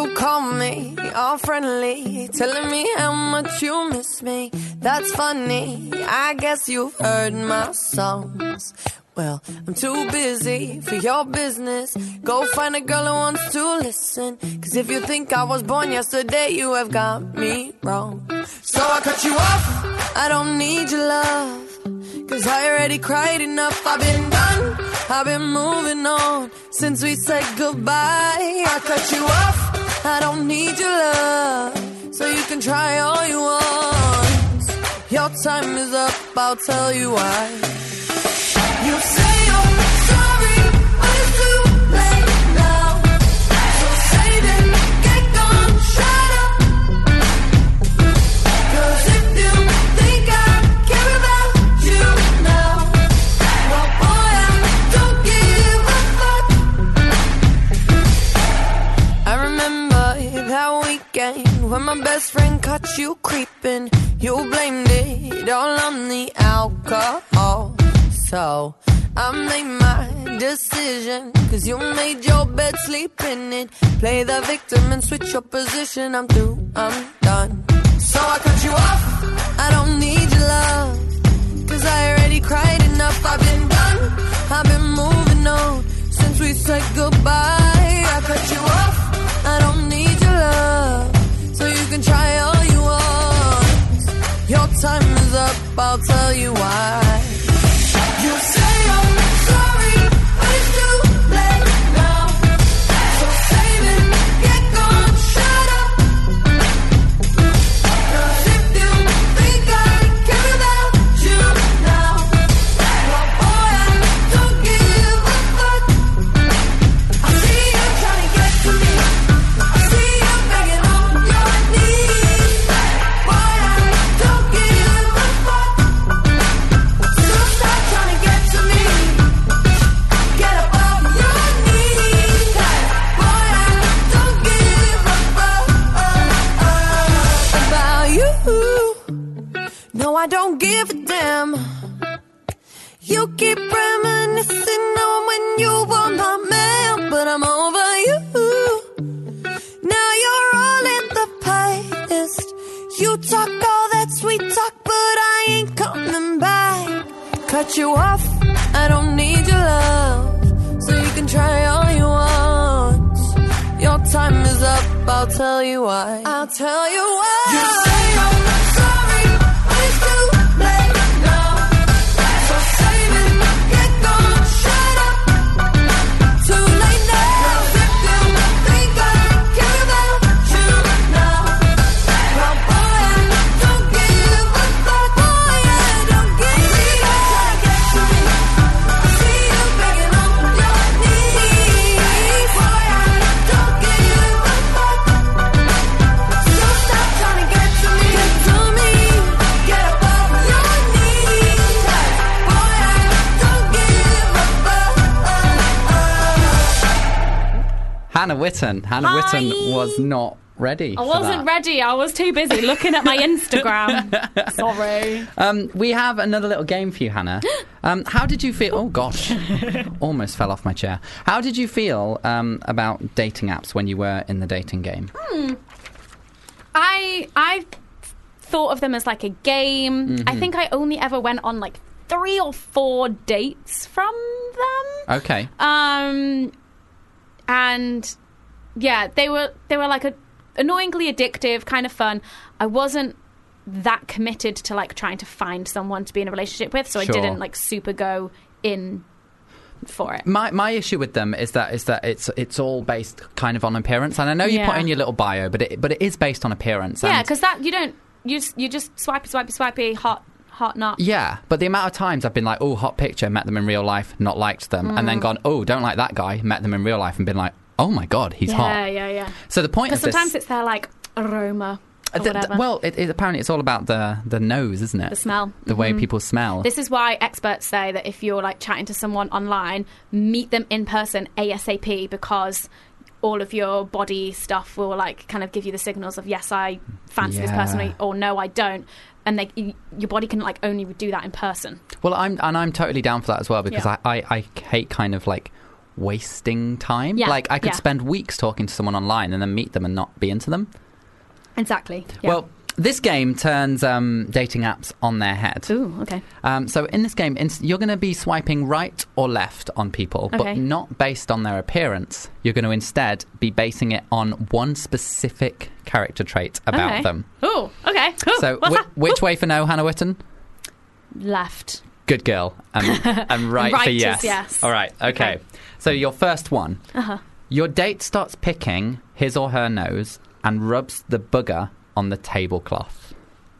you call me all friendly, telling me how much you miss me. That's funny, I guess you've heard my songs. Well, I'm too busy for your business. Go find a girl who wants to listen. Cause if you think I was born yesterday, you have got me wrong. So I cut you off, I don't need your love. Cause I already cried enough, I've been done, I've been moving on since we said goodbye. I cut you off, I don't need your love. So you can try all you want. Your time is up, I'll tell you why. You say you're sorry, but it's too late now. So save it, get gone, shut up. Cause if you think I care about you now, well boy, I don't give a fuck. I remember that weekend when my best friend caught you creeping. You blamed it all on the alcohol. So I made my decision, cause you made your bed, sleep in it. Play the victim and switch your position. I'm through, I'm done. So I cut you off, I don't need your love. Cause I already cried enough, I've been done, I've been moving on since we said goodbye. I cut you off, I don't need your love. So you can try all you want. Your time is up, I'll tell you why. You say I'm sorry, but it's too late now. So save it, get gone, shut up. Cause if you think I care about you now, well boy, I don't give a fuck. I see you trying to get to me, I see you begging on your knees. Boy, I don't give a fuck. So stop trying to get to me. Get up off your knees. Boy, I don't give a fuck about you. No, I don't give a damn. You keep reminiscing on when you were my man, but I'm over you. Now you're all in the past. You talk all that sweet talk, but I ain't coming back. Cut you off, I don't need your love. So you can try all you want. Your time is up, I'll tell you why. I'll tell you why. You say I'm sorry, but it's too late now. So save it, get gone, shut up. Too late now. If you think I care about you now, well boy, I don't give a fuck. Boy, I don't give a fuck. Get to me, I see you begging on your knees. Boy, I don't give a fuck. So stop trying to get to me. Get to me, get up off your knees. Boy, I don't give a fuck. Hannah Witten. Hannah Witten was not ready. I wasn't ready. I was too busy looking at my Instagram. Sorry. We have another little game for you, Hannah. How did you feel? Oh gosh, almost fell off my chair. How did you feel about dating apps when you were in the dating game? I thought of them as like a game. I think I only ever went on like 3 or 4 dates from them. Okay. And yeah, they were like annoyingly addictive, kind of fun. I wasn't that committed to like trying to find someone to be in a relationship with, so Sure. I didn't like super go in for it. My issue with them is that it's all based kind of on appearance, and I know you put in your little bio, but it is based on appearance. Yeah, and because that you just swipey, hot not. Yeah, but the amount of times I've been like, oh, hot picture, met them in real life, not liked them, and then gone, oh, don't like that guy, met them in real life, and been like, oh my god, he's hot. Yeah. So the point of Because this, sometimes it's their like aroma or whatever. well, apparently it's all about the nose, isn't it? The smell. The way people smell. This is why experts say that if you're like chatting to someone online, meet them in person ASAP, because all of your body stuff will like kind of give you the signals of yes, I fancy this person, or no, I don't. And your body can like only do that in person. Well, I'm totally down for that as well, because I hate kind of like wasting time. Yeah, Like, I could yeah. spend weeks talking to someone online and then meet them and not be into them. Exactly. Yeah. Well, this game turns dating apps on their head. Ooh, okay. So in this game, you're going to be swiping right or left on people, but Okay. not based on their appearance. You're going to instead be basing it on one specific character trait about Okay. them. Ooh, okay. Ooh, So which way for no, Hannah Witten? left. Good girl. And right, Right for is yes. yes. All right, okay. So your first one. Uh-huh. Your date starts picking his or her nose and rubs the booger on the tablecloth.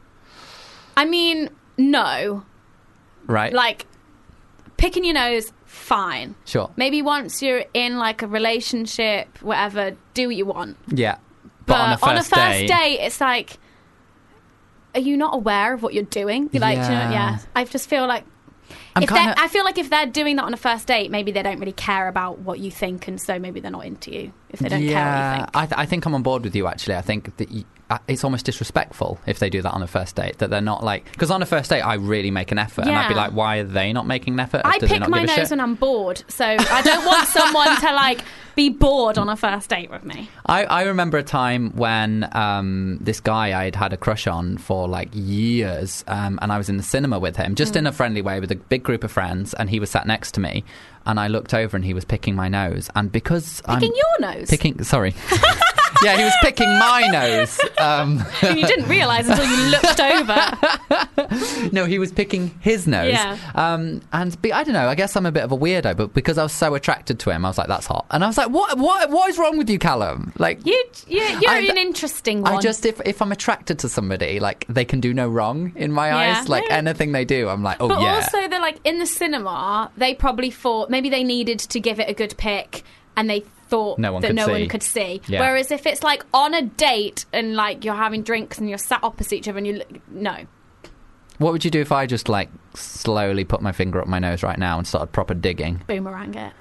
I mean, no. Right? Like, picking your nose, fine. Sure. Maybe once you're in, like, a relationship, whatever, do what you want. Yeah. But on a first date, it's like, are you not aware of what you're doing? You're like, Yeah. I just feel like I feel like if they're doing that on a first date, maybe they don't really care about what you think, and so maybe they're not into you if they don't care what you think. I think I'm on board with you, actually. I think that it's almost disrespectful if they do that on a first date, that they're not like... Because on a first date, I really make an effort, and I'd be Yeah. like, why are they not making an effort? I Do they pick not my give a nose shit? when I'm bored, so I don't want someone to, like, be bored on a first date with me. I remember a time when this guy I'd had a crush on for like years, and I was in the cinema with him, just in a friendly way with a big group of friends, and he was sat next to me, and I looked over and he was picking my nose, and because Picking your nose? sorry. Yeah, he was picking my nose. You didn't realise until you looked over. No, he was picking his nose. Yeah. I don't know, I guess I'm a bit of a weirdo, but because I was so attracted to him, I was like, that's hot. And I was like, what is wrong with you, Callum? Like, You're an interesting one. I just, if I'm attracted to somebody, like, they can do no wrong in my Yeah. eyes. Like, Yeah. anything they do, I'm like, oh, But yeah. also, they're like, in the cinema, they probably thought maybe they needed to give it a good pick, and they thought No one that could no see. one could see. Yeah. Whereas if it's like on a date and like you're having drinks and you're sat opposite each other and no. What would you do if I just, like, slowly put my finger up my nose right now and started proper digging? Boomerang it.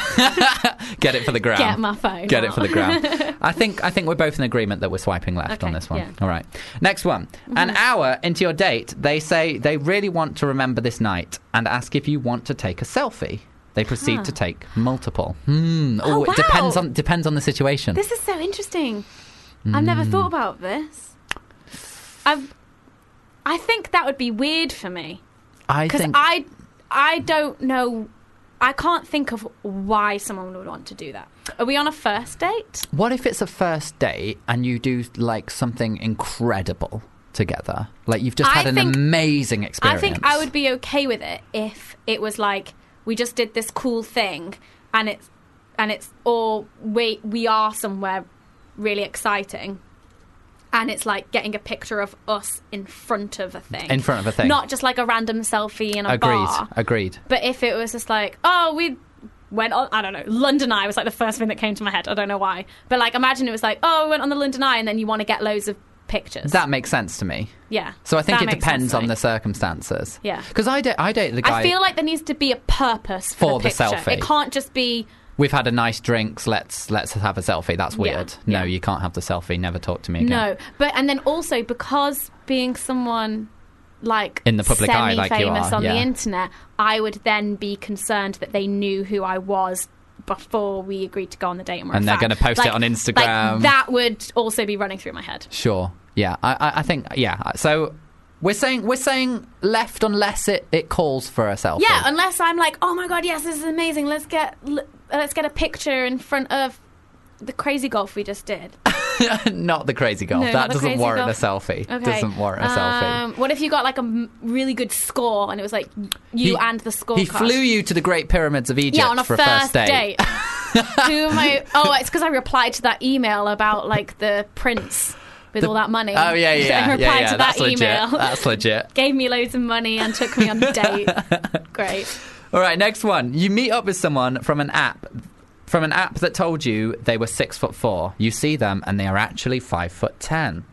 Get it for the gram. Get my phone Get it out. for the gram. I think we're both in agreement that we're swiping left on Okay, this one. yeah. All right. Next one. An hour into your date, they say they really want to remember this night and ask if you want to take a selfie. They proceed to take multiple. Oh, It wow. depends on the situation. This is so interesting. I've never thought about this. I think that would be weird for me. I Because think I don't know. I can't think of why someone would want to do that. Are we on a first date? what if it's a first date and you do, like, something incredible together? Like, you've just had an amazing experience. I think I would be okay with it if it was like we just did this cool thing and it's or we are somewhere really exciting. And it's like getting a picture of us in front of a thing. In front of a thing. Not just like a random selfie in a bar. Agreed. But if it was just like, oh, we went on, I don't know, London Eye was like the first thing that came to my head. I don't know why. But like, imagine it was like, oh, we went on the London Eye, and then you want to get loads of pictures. That makes sense to me. Yeah. So I think that it makes sense depends to on me. the circumstances. Yeah. Because I dated the guy... I feel like there needs to be a purpose For for the the picture. selfie. It can't just be... We've had a nice drinks, let's have a selfie. That's weird. Yeah. No, you can't have the selfie. Never talk to me again. No. But, and then also, because being someone... like In the public eye, like you semi-famous are, on yeah. the internet, I would then be concerned that they knew who I was before we agreed to go on the date, And they're going gonna post it on Instagram. Like, that would also be running through my head. Sure. Yeah. I think, yeah. So we're saying left unless it calls for a selfie. Yeah, unless I'm like, oh my god, yes, this is amazing. Let's get a picture in front of the crazy golf we just did. Not the crazy golf. No, that not the doesn't crazy warrant golf. a selfie. Okay. Doesn't warrant a selfie. What if you got like a really good score and it was like you and the scorecard? He flew you to the Great Pyramids of Egypt on a for a first date. Who am I? Oh, it's because I replied to that email about like the prince with all that money. Oh yeah. So I replied to that That's email. legit. That's legit. Gave me loads of money and took me on the date. Great. All right, next one. You meet up with someone from an app that told you they were 6'4". You see them and they are actually 5'10".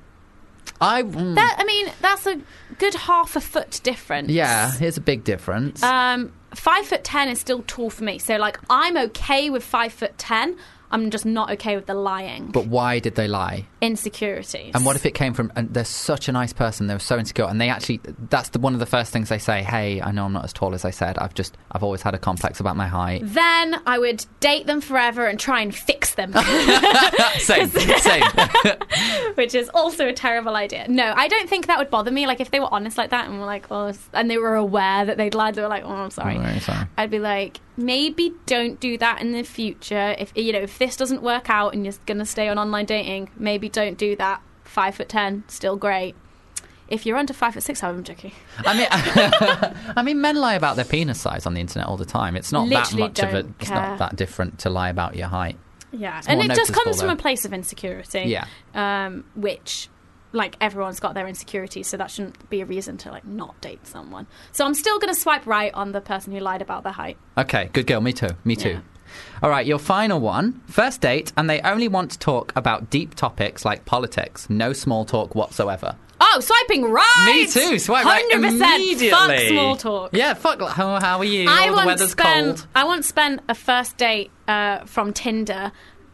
That's a good half a foot difference. Yeah, here's a big difference. 5'10" is still tall for me. So like I'm okay with 5'10". I'm just not okay with the lying. But why did they lie? Insecurities. And what if it came from, and they're such a nice person, they were so insecure, and they actually, that's one of the first things they say, hey, I know I'm not as tall as I said, I've always had a complex about my height. Then I would date them forever and try and fix them. Same. Which is also a terrible idea. No, I don't think that would bother me. Like, if they were honest like that and were like, oh, and they were aware that they'd lied, they were like, oh, I'm sorry. Oh, very sorry. I'd be like, maybe don't do that in the future. If this doesn't work out and you're going to stay on online dating, maybe don't do that. 5'10", still great. If you're under 5'6", I'm joking. I mean, men lie about their penis size on the internet all the time. It's not Literally that much of a. It's not that different to lie about your height. Yeah, It's and more it just comes noticeable, from a though. place of insecurity. Yeah. Which, like, everyone's got their insecurities, so that shouldn't be a reason to, like, not date someone. So I'm still going to swipe right on the person who lied about their height. Okay, good girl. Me too. Yeah. All right, your final one. First date, and they only want to talk about deep topics like politics. No small talk whatsoever. Oh, swiping right! Me too. Swipe right 100%. immediately. Fuck small talk. Yeah, fuck. How are you? I The once weather's spent, cold. I once spent a first date from Tinder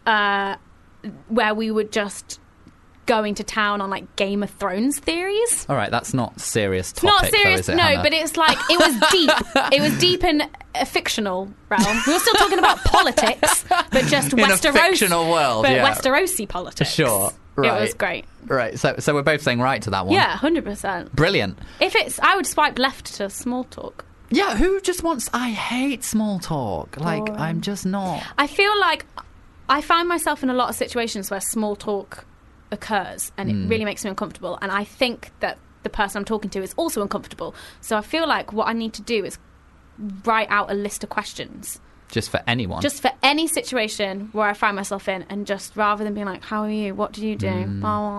where we were just going to town on, like, Game of Thrones theories. All right, that's not serious topic, Not serious, though, is it, no, Hannah? but it's like, it was deep. It was deep in a fictional realm. We were still talking about politics, but just In a Westeros. fictional world, but yeah. Westerosi politics. Sure, right. It was great. Right, so we're both saying right to that one. Yeah, 100%. Brilliant. I would swipe left to small talk. Yeah, who just wants... I hate small talk. Like, I'm just not... I feel like I find myself in a lot of situations where small talk occurs and it really makes me uncomfortable, and I think that the person I'm talking to is also uncomfortable. So I feel like what I need to do is write out a list of questions. Just for anyone. Just for any situation where I find myself in, and just rather than being like, how are you? What did you do?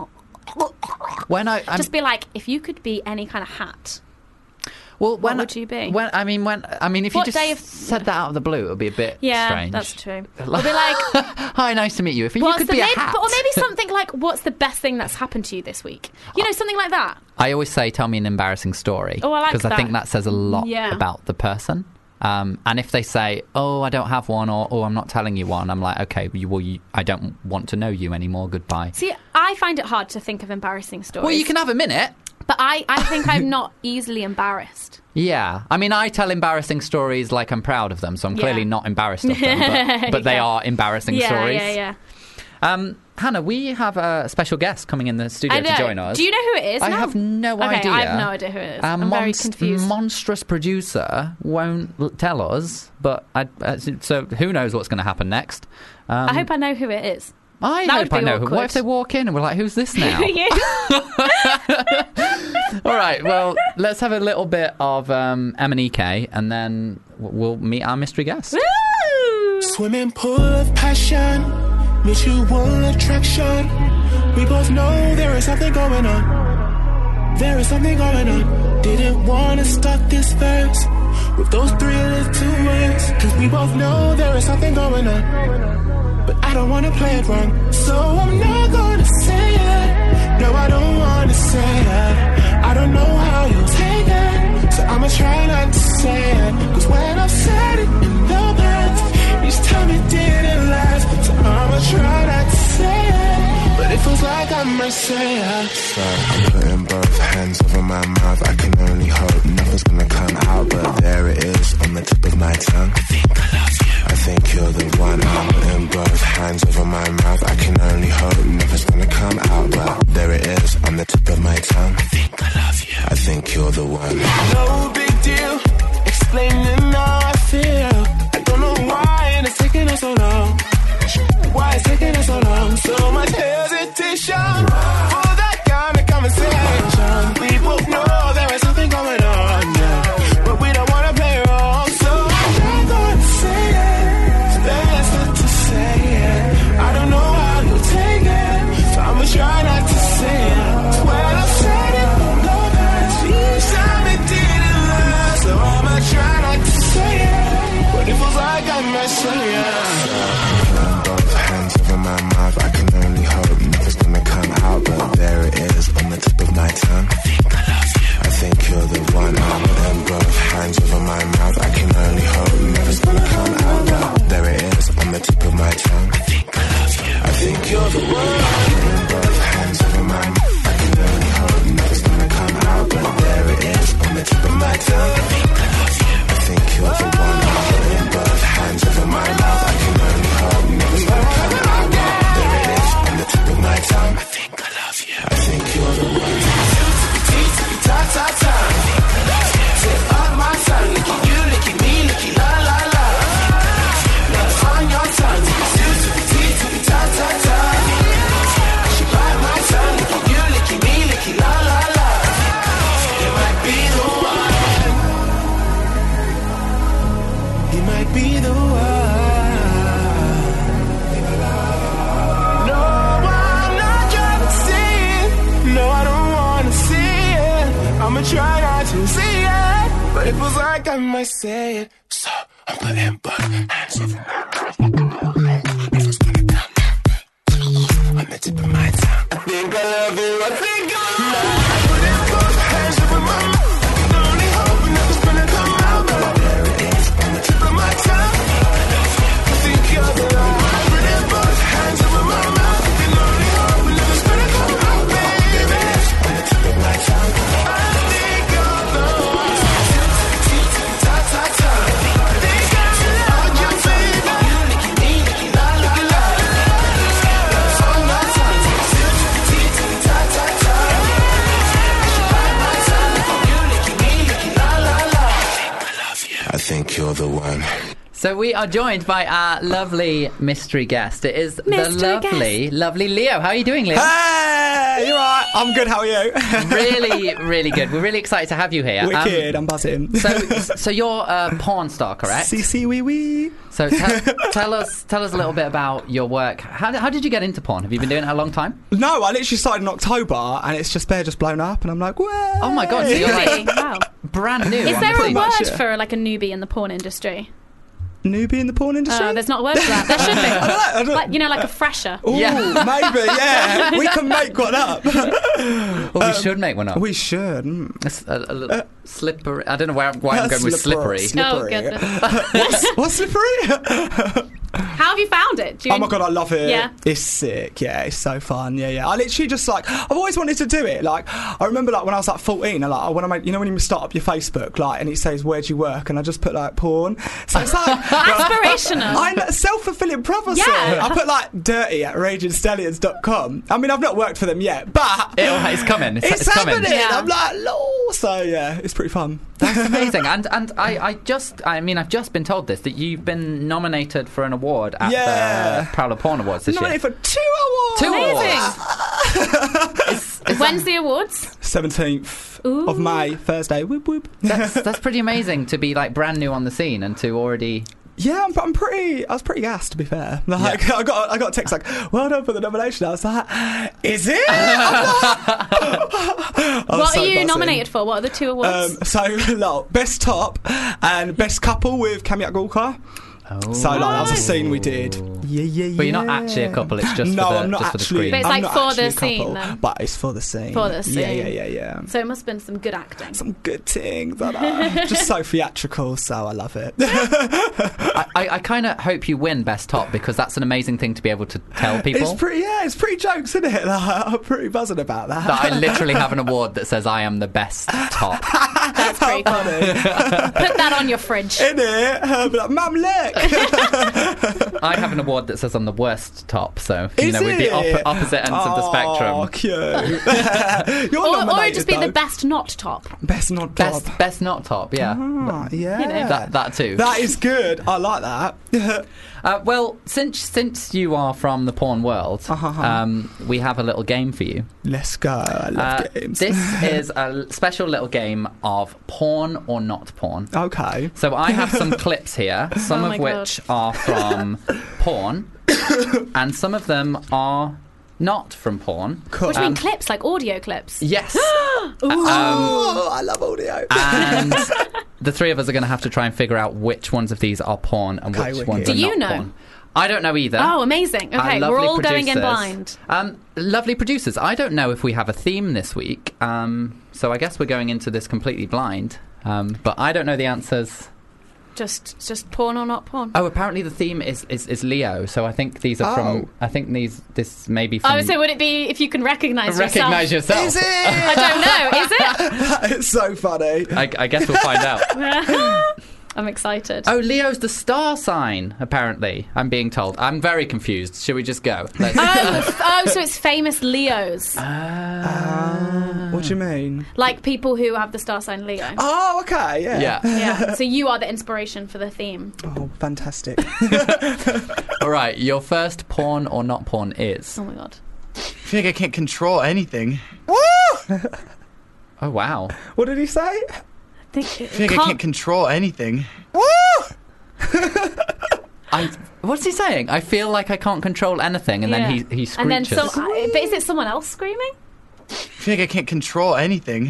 When I'm just be like, if you could be any kind of hat, Well, what would you be? if you What just day of- said that out of the blue, it would be a bit yeah, strange. that's true. We'll be like, Hi, nice to meet you. If you what's could the be a maybe, hat. or maybe something like, what's the best thing that's happened to you this week? You know, something like that. I always say, tell me an embarrassing story. Oh, I like Because I that. think that says a lot Yeah. about the person. And if they say, oh, I don't have one, or oh, I'm not telling you one, I'm like, okay, I don't want to know you anymore. Goodbye. See, I find it hard to think of embarrassing stories. Well, you can have a minute. But I think I'm not easily embarrassed. Yeah. I mean, I tell embarrassing stories like I'm proud of them, so I'm clearly Yeah. not embarrassed of them. But they Yeah. are embarrassing stories. Yeah. Hannah, we have a special guest coming in the studio I know. to join us. Do you know who it is? I now? have no idea. Okay, I have no idea who it is. Our I'm very confused. monstrous producer won't tell us, but so who knows what's going to happen next. I hope I know who it is. I That hope would be I know. awkward. What if they walk in and we're like, who's this now? You? All right, well, let's have a little bit of M&EK, and then we'll meet our mystery guest. Woo! Swimming pool of passion, mutual attraction. We both know there is something going on. There is something going on. Didn't want to start this verse with those three little words, 'cause we both know there is something going on. But I don't wanna play it wrong, so I'm not gonna say it. No, I don't wanna say it. I don't know how you'll take it, so I'ma try not to say it. 'Cause when I've said it in the past, each time it didn't last, so I'ma try not to say it. But it feels like I might say it. So I'm putting both hands over my mouth. I can only hope nothing's gonna come out, but there it is on the tip of my tongue. I think I love you. I think you're the one. I'm putting both hands over my mouth. I can only hope nothing's gonna come out, but there it is on the tip of my tongue. I think I love you. I think you're the one. No big deal, explaining how I feel. I don't know why it's taking us so long. Why it's taking us so long? So much hesitation for that kind of conversation. We both know there is something going on, yeah. But we don't wanna play wrong, so I'm not gonna say it. So there's nothing to say it. I don't know how you'll take it, so I'ma try not to say it. When I said it, no, that's each time it didn't last, so I'ma try not to say it. might be the one. No, I'm not trying to see it. No, I don't wanna see it. I'ma try not to see it, but it feels like I might say it. So I'm putting both hands over my mouth. Nothing's gonna come out. On the tip of my tongue. I think I love you. I think I love you. I put in both hands over my mouth. I can only hope nothing's gonna come out. But there it is on the tip of my tongue. I think you're the one. I put in both hands over my mouth. I can only hope nothing's gonna come out, baby. On the tip of my tongue. I think you're the one. Ta ta ta. I think I love you, baby. You licky me, licky la la la. On my tongue. Ta ta ta. I should bite my tongue. You licky me, licky la la la. I love you. I think you're the one. So we are joined by our lovely mystery guest. It is Mystery lovely Leo. How are you doing, Leo? Hey, you're right. I'm good. How are you? Really good. We're really excited to have you here. Wicked. I'm buzzing. So you're a porn star, correct? CC wee wee. So tell us a little bit about your work. How did you get into porn? Have you been doing it a long time? No, I literally started in October, and it's just blown up, and I'm like, whoa. Oh my god! So you're like Wow. brand new. Is on there the a scene. word for like a newbie in the porn industry? Newbie in the porn industry? There's not a word for that. There should be. I don't know. Like, you know, like a fresher. Ooh, maybe, yeah. We can make one up. Well, we should make one up. We should. It's a little slippery. I don't know why I'm going with slippery. Oh, goodness. What's slippery? How have you found it? Oh my god, I love it. Yeah. It's sick. Yeah, it's so fun. Yeah. I literally just I've always wanted to do it. Like, I remember when I was 14, and I when you start up your Facebook, and it says where do you work, and I just put porn. So it's like aspirational. I'm a self-fulfilling prophecy. Yeah. I put dirty at rageandstallions.com. I mean, I've not worked for them yet, but it's coming. It's happening. coming. Yeah. I'm like, lol. So yeah, it's pretty fun. That's amazing. And I've just been told this, that you've been nominated for an award at the Prowler Porn Awards this year. Nominated for 2 awards. Amazing. When's the awards? 17th Ooh. of May, Thursday. Whoop whoop. That's pretty amazing to be brand new on the scene and to already. Yeah, I was pretty gassed, to be fair. I got a text well done for the nomination. I was like, is it? What are you nominated for? What are the 2 awards? Best top and best couple with Kamyat Gulkar. Oh. So that was a scene we did. Yeah. But you're not actually a couple, it's just I'm not just for the actually. screen. But it's I'm like not for the actually a couple, scene, then. but it's for the scene. For the scene. Yeah. So it must have been some good acting. Some good things. Just so theatrical, so I love it. I kind of hope you win Best Top, because that's an amazing thing to be able to tell people. It's pretty jokes, isn't it? I'm pretty buzzing about that. That I literally have an award that says I am the best top. That's pretty cool. Put that on your fridge. In it, I'll be like, Mum, look. I have an award that says I'm the worst top, so we'd be opposite ends of the spectrum. Oh, cute. Or it'd just be the best not top. Best not top. Best not top, yeah. Yeah. You know. That too. That is good. I like that. Well, since you are from the porn world, we have a little game for you. Let's go. I love games. This is a special little game of porn or not porn. Okay. So I have some clips here, some of which are from porn, and some of them are not from porn. Cool. What do you mean clips? Like audio clips? Yes. Ooh, I love audio. And the 3 of us are going to have to try and figure out which ones of these are porn and which wicked. ones are Do you not know? porn. I don't know either. Oh, amazing. Okay, we're all going in producers. blind. Lovely producers. I don't know if we have a theme this week, so I guess we're going into this completely blind. But I don't know the answers. Just porn or not porn? Oh, apparently the theme is Leo, so I think these are from. I think this may be from. Oh, so would it be if you can recognise yourself? Is it? I don't know. Is it? It's so funny. I guess we'll find out. I'm excited. Oh, Leo's the star sign, apparently. I'm being told. I'm very confused. Should we just go? So it's famous Leos. What do you mean? Like people who have the star sign Leo. Oh, okay, yeah. Yeah. So you are the inspiration for the theme. Oh, fantastic. All right, your first porn or not porn is... Oh, my God. I feel like I can't control anything. Woo! Oh, wow. What did he say? I feel like I can't control anything. Woo! What's he saying? I feel like I can't control anything, and then he screeches. And then but is it someone else screaming? I feel like I can't control anything.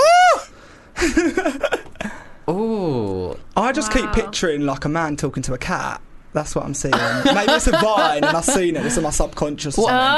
Ooh. I just keep picturing like a man talking to a cat. That's what I'm seeing. Maybe it's a vine and I've seen it. It's in my subconscious.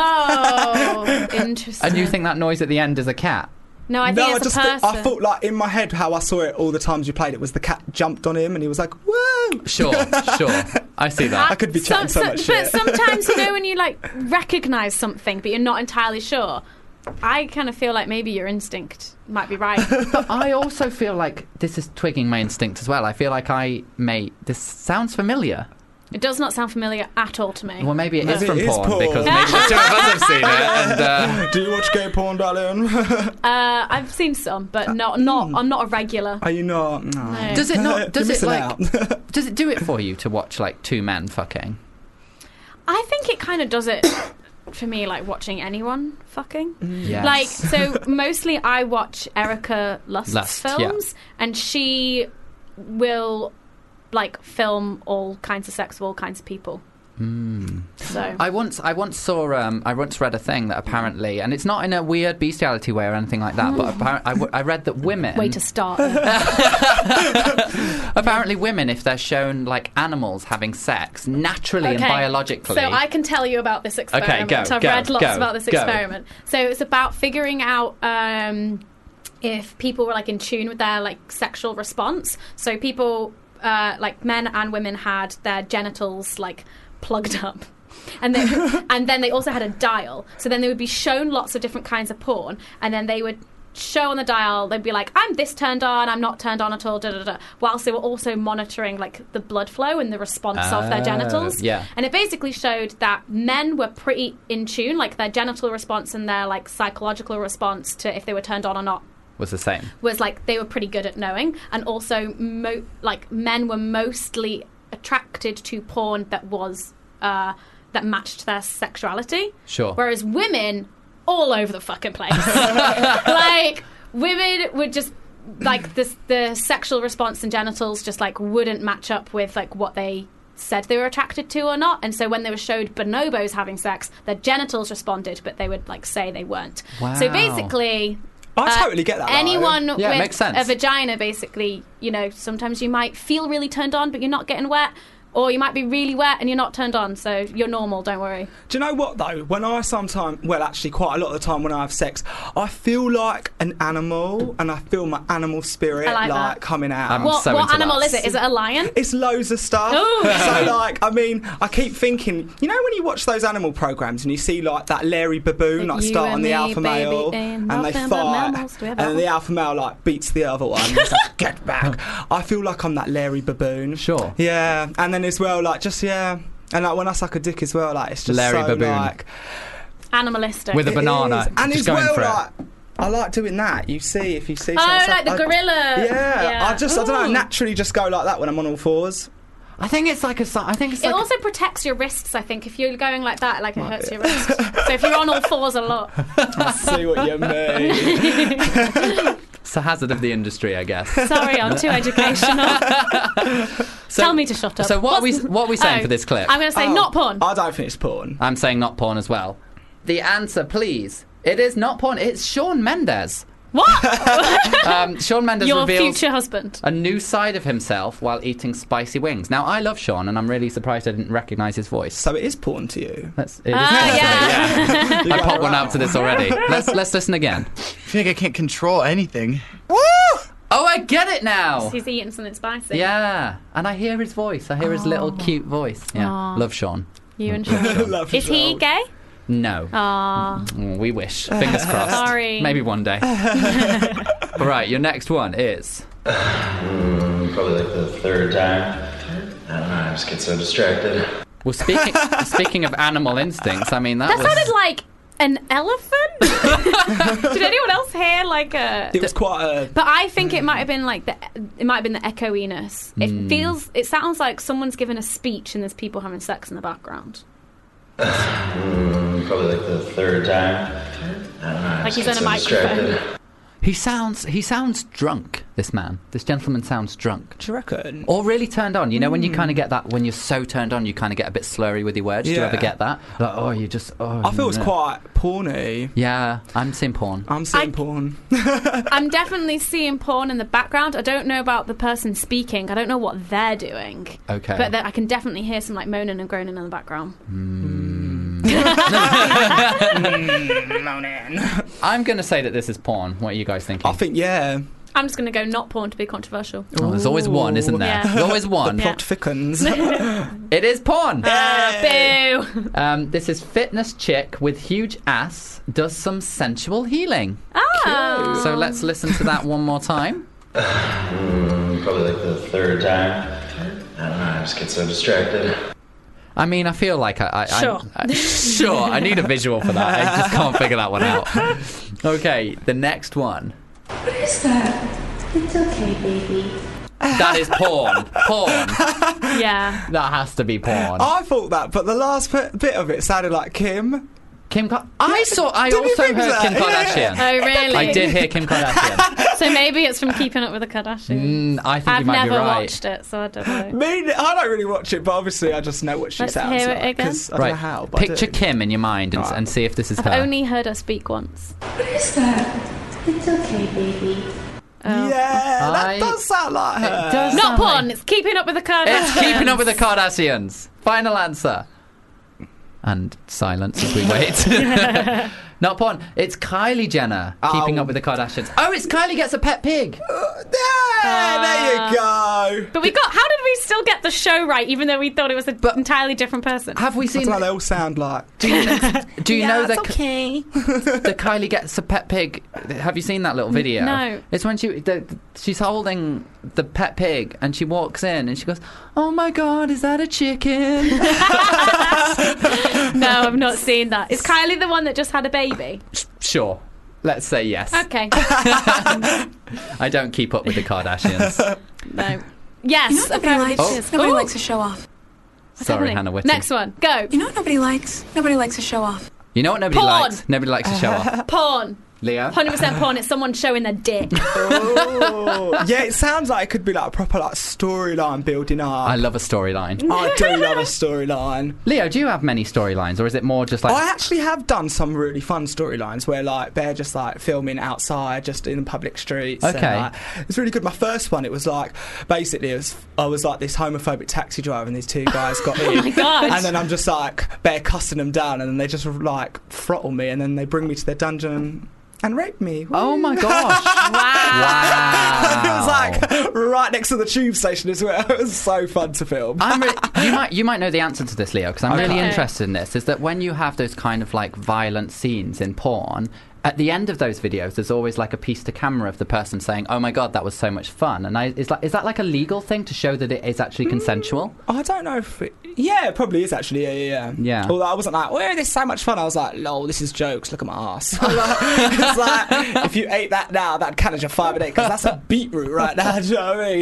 Oh, interesting. And you think that noise at the end is a cat? No, I think it's a person. I thought, like, in my head, how I saw it all the times you played it was the cat jumped on him and he was like, whoa! Sure. I see that. I could be chatting so much shit. But sometimes, you know, when you, like, recognise something but you're not entirely sure, I kind of feel like maybe your instinct might be right. But I also feel like this is twigging my instinct as well. I feel like this sounds familiar. It does not sound familiar at all to me. Well, maybe it is from porn, because maybe the two of us have seen it. And, do you watch gay porn, darling? I've seen some, but not. I'm not a regular. Are you not? No. Does it not? Does it out. Does it do it for you to watch like two men fucking? I think it kind of does it for me, like watching anyone fucking. Yes. Like, so mostly I watch Erica Lust's films, and she will like film all kinds of sex with all kinds of people. So I once read a thing that apparently, and it's not in a weird bestiality way or anything like that, but I read that women... Way to start. Apparently women, if they're shown like animals having sex naturally and biologically... So I can tell you about this experiment. I've read lots about this experiment. So it's about figuring out if people were like in tune with their like sexual response. So people... like men and women had their genitals like plugged up, and then they also had a dial. So then they would be shown lots of different kinds of porn, and then they would show on the dial. They'd be like, "I'm this turned on. I'm not turned on at all." Whilst they were also monitoring like the blood flow and the response of their genitals. Yeah. And it basically showed that men were pretty in tune, like their genital response and their like psychological response to if they were turned on or not. Was the same. Was like they were pretty good at knowing, and also like men were mostly attracted to porn that was that matched their sexuality. Sure. Whereas women, all over the fucking place. Like women would just like the sexual response and genitals just like wouldn't match up with like what they said they were attracted to or not, and so when they were showed bonobos having sex, their genitals responded, but they would like say they weren't. Wow. So basically. I totally get that. Anyone it with makes sense. a vagina, basically, you know, sometimes you might feel really turned on, but you're not getting wet. Or you might be really wet and you're not turned on, so you're normal, don't worry. Do you know what, though? When I actually quite a lot of the time when I have sex, I feel like an animal, and I feel my animal spirit like coming out. What animal is it? Is it a lion? It's loads of stuff. Ooh. So, like, I mean, I keep thinking, you know when you watch those animal programmes and you see, like, that Larry baboon, like, start on the alpha male, and they fight, and then the alpha male, like, beats the other one. He's like, get back. I feel like I'm that Larry baboon. Sure. Yeah, and then as well, like, just, and like when I suck a dick as well, like, it's just Larry so baboon. like animalistic with a banana, and just as going well, for like, it. I like doing that. If you see, like the gorilla. Yeah, I don't know. Naturally, just go like that when I'm on all fours. I think it's like it also protects your wrists. I think if you're going like that, like it hurts your wrists. So if you're on all fours a lot, I see what you mean. It's a hazard of the industry, I guess. Sorry, I'm too educational. Tell me to shut up. So what are we saying for this clip? I'm going to say not porn. I don't think it's porn. I'm saying not porn as well. The answer, please. It is not porn. It's Shawn Mendes. What? Shawn Mendes Your reveals future husband. a new side of himself while eating spicy wings. Now, I love Shawn, and I'm really surprised I didn't recognise his voice. So it is porn to you? It is porn to me, yeah. I popped one out to this already. Let's listen again. I feel like I can't control anything. Woo! Oh, I get it now! He's eating something spicy. Yeah, and I hear his voice. I hear his little cute voice. Yeah, love Shawn. You and Shawn. Love Is he Shawn. gay? No. Aww. We wish. Fingers crossed. Sorry. Maybe one day. All right, your next one is... Probably like the third time. I don't know, I just get so distracted. Well, speaking of animal instincts, I mean, that sounded like an elephant. Did anyone else hear like a... It was quite a... But I think it might have been like the echoiness. It sounds like someone's given a speech and there's people having sex in the background. Probably like the third time. I don't know, Like he's on a microphone. He sounds drunk, this man. This gentleman sounds drunk. Do you reckon? Or really turned on. You know when you kind of get that, when you're so turned on, you kind of get a bit slurry with your words. Do you ever get that? Like, I feel it's quite porny. Yeah, I'm seeing porn. Porn. I'm definitely seeing porn in the background. I don't know about the person speaking. I don't know what they're doing. Okay. But I can definitely hear some like moaning and groaning in the background. Moaning. I'm going to say that this is porn. What are you guys thinking? I think, yeah. I'm just going to go not porn to be controversial. Oh, there's always one, isn't there? Yeah. There's always one. The plot thickens. It is porn. Boo. This is fitness chick with huge ass does some sensual healing. Oh. So let's listen to that one more time. Probably like the third time. I don't know, I just get so distracted. I mean, I feel like Sure. Sure, I need a visual for that. I just can't figure that one out. Okay, the next one. What is that? It's okay, baby. That is porn. Porn. Yeah. That has to be porn. I thought that, but the last bit of it sounded like Kim. I also heard Kim Kardashian. Oh, really? I did hear Kim Kardashian. So maybe it's from Keeping Up with the Kardashians. I think you might be right. I've never watched it, so I don't know. I don't really watch it, but obviously I just know what she Let's sounds hear like. it again. 'Cause I don't know how. But Picture I do. Kim in your mind and see if this is I've her. only heard her speak once. What is that? It's okay, baby. Oh. Yeah, that does sound like her. It does Not sound porn, like- it's Keeping Up with the Kardashians. It's Keeping Up with the Kardashians. Final answer. And silence as we wait. Not porn. It's Kylie Jenner keeping up with the Kardashians. Oh, it's Kylie gets a pet pig. There you go. But how did we still get the show right, even though we thought it was an entirely different person? Have we I seen? don't know, they all sound like. Do you know that? okay. The Kylie gets a pet pig. Have you seen that little video? No. It's when she's holding the pet pig and she walks in and she goes, "Oh my God, is that a chicken?" No, I've not seen that. Is Kylie the one that just had a baby? Sure. Let's say yes. Okay. I don't keep up with the Kardashians. No. Yes. Nobody likes to show off. Sorry, Hannah Whitty. Next one. Go. You know what nobody likes? Nobody likes to show off. You know what nobody Porn. likes? Nobody likes to show off. Porn. Leo? 100% porn. It's someone showing their dick. Oh. Yeah, it sounds like it could be like a proper like storyline building up. I love a storyline. I do love a storyline. Leo, do you have many storylines, or is it more just like... I actually have done some really fun storylines where like they're just like filming outside, just in the public streets. Okay. And, like, it's really good. My first one, it was like basically I was like this homophobic taxi driver, and these two guys got in. Oh my God. And then I'm just like bare cussing them down, and then they just like throttle me, and then they bring me to their dungeon and rape me. Oh my gosh. Wow. It was like right next to the tube station as well. It was so fun to film. You might know the answer to this, Leo, because I'm really interested in this. Is that when you have those kind of like violent scenes in porn, at the end of those videos, there's always like a piece to camera of the person saying, "Oh my God, that was so much fun." And is that like a legal thing to show that it is actually consensual? I don't know if it probably is actually. Yeah. Although I wasn't like, "Oh, this is so much fun." I was like, "Lol, this is jokes. Look at my ass." It's like if you ate that now, that'd count as your 5 and 8 because that's a beetroot right now. Do you know what I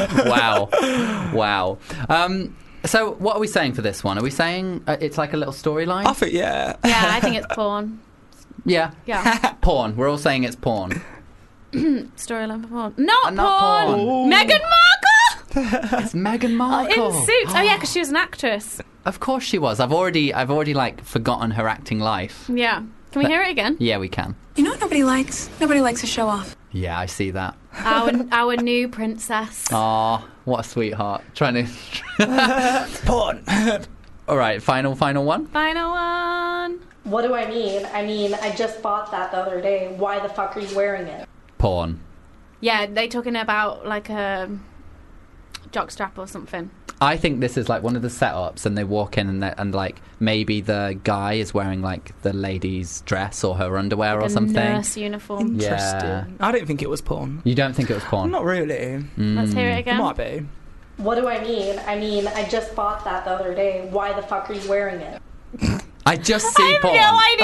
mean? Wow. So what are we saying for this one? Are we saying it's like a little storyline? I think Yeah, I think it's porn. Yeah. Porn. We're all saying it's porn. Storyline for porn. Not porn. Ooh. Meghan Markle. It's Meghan Markle. In Suits. Oh yeah, because she was an actress. Of course she was. I've already like forgotten her acting life. Yeah. Can we hear it again? Yeah, we can. You know what nobody likes? Nobody likes to show off. Yeah, I see that. Our new princess. Aw, what a sweetheart. Trying to... Porn. All right, final one? Final one. What do I mean? I mean, I just bought that the other day. Why the fuck are you wearing it? Porn. Yeah, they talking about like a jockstrap or something. I think this is like one of the setups, and they walk in and like maybe the guy is wearing like the lady's dress or her underwear like or something. A nurse uniform. Interesting. Yeah. I didn't think it was porn. You don't think it was porn? Not really. Let's hear it again. It might be. What do I mean? I mean, I just bought that the other day. Why the fuck are you wearing it? I just see porn. I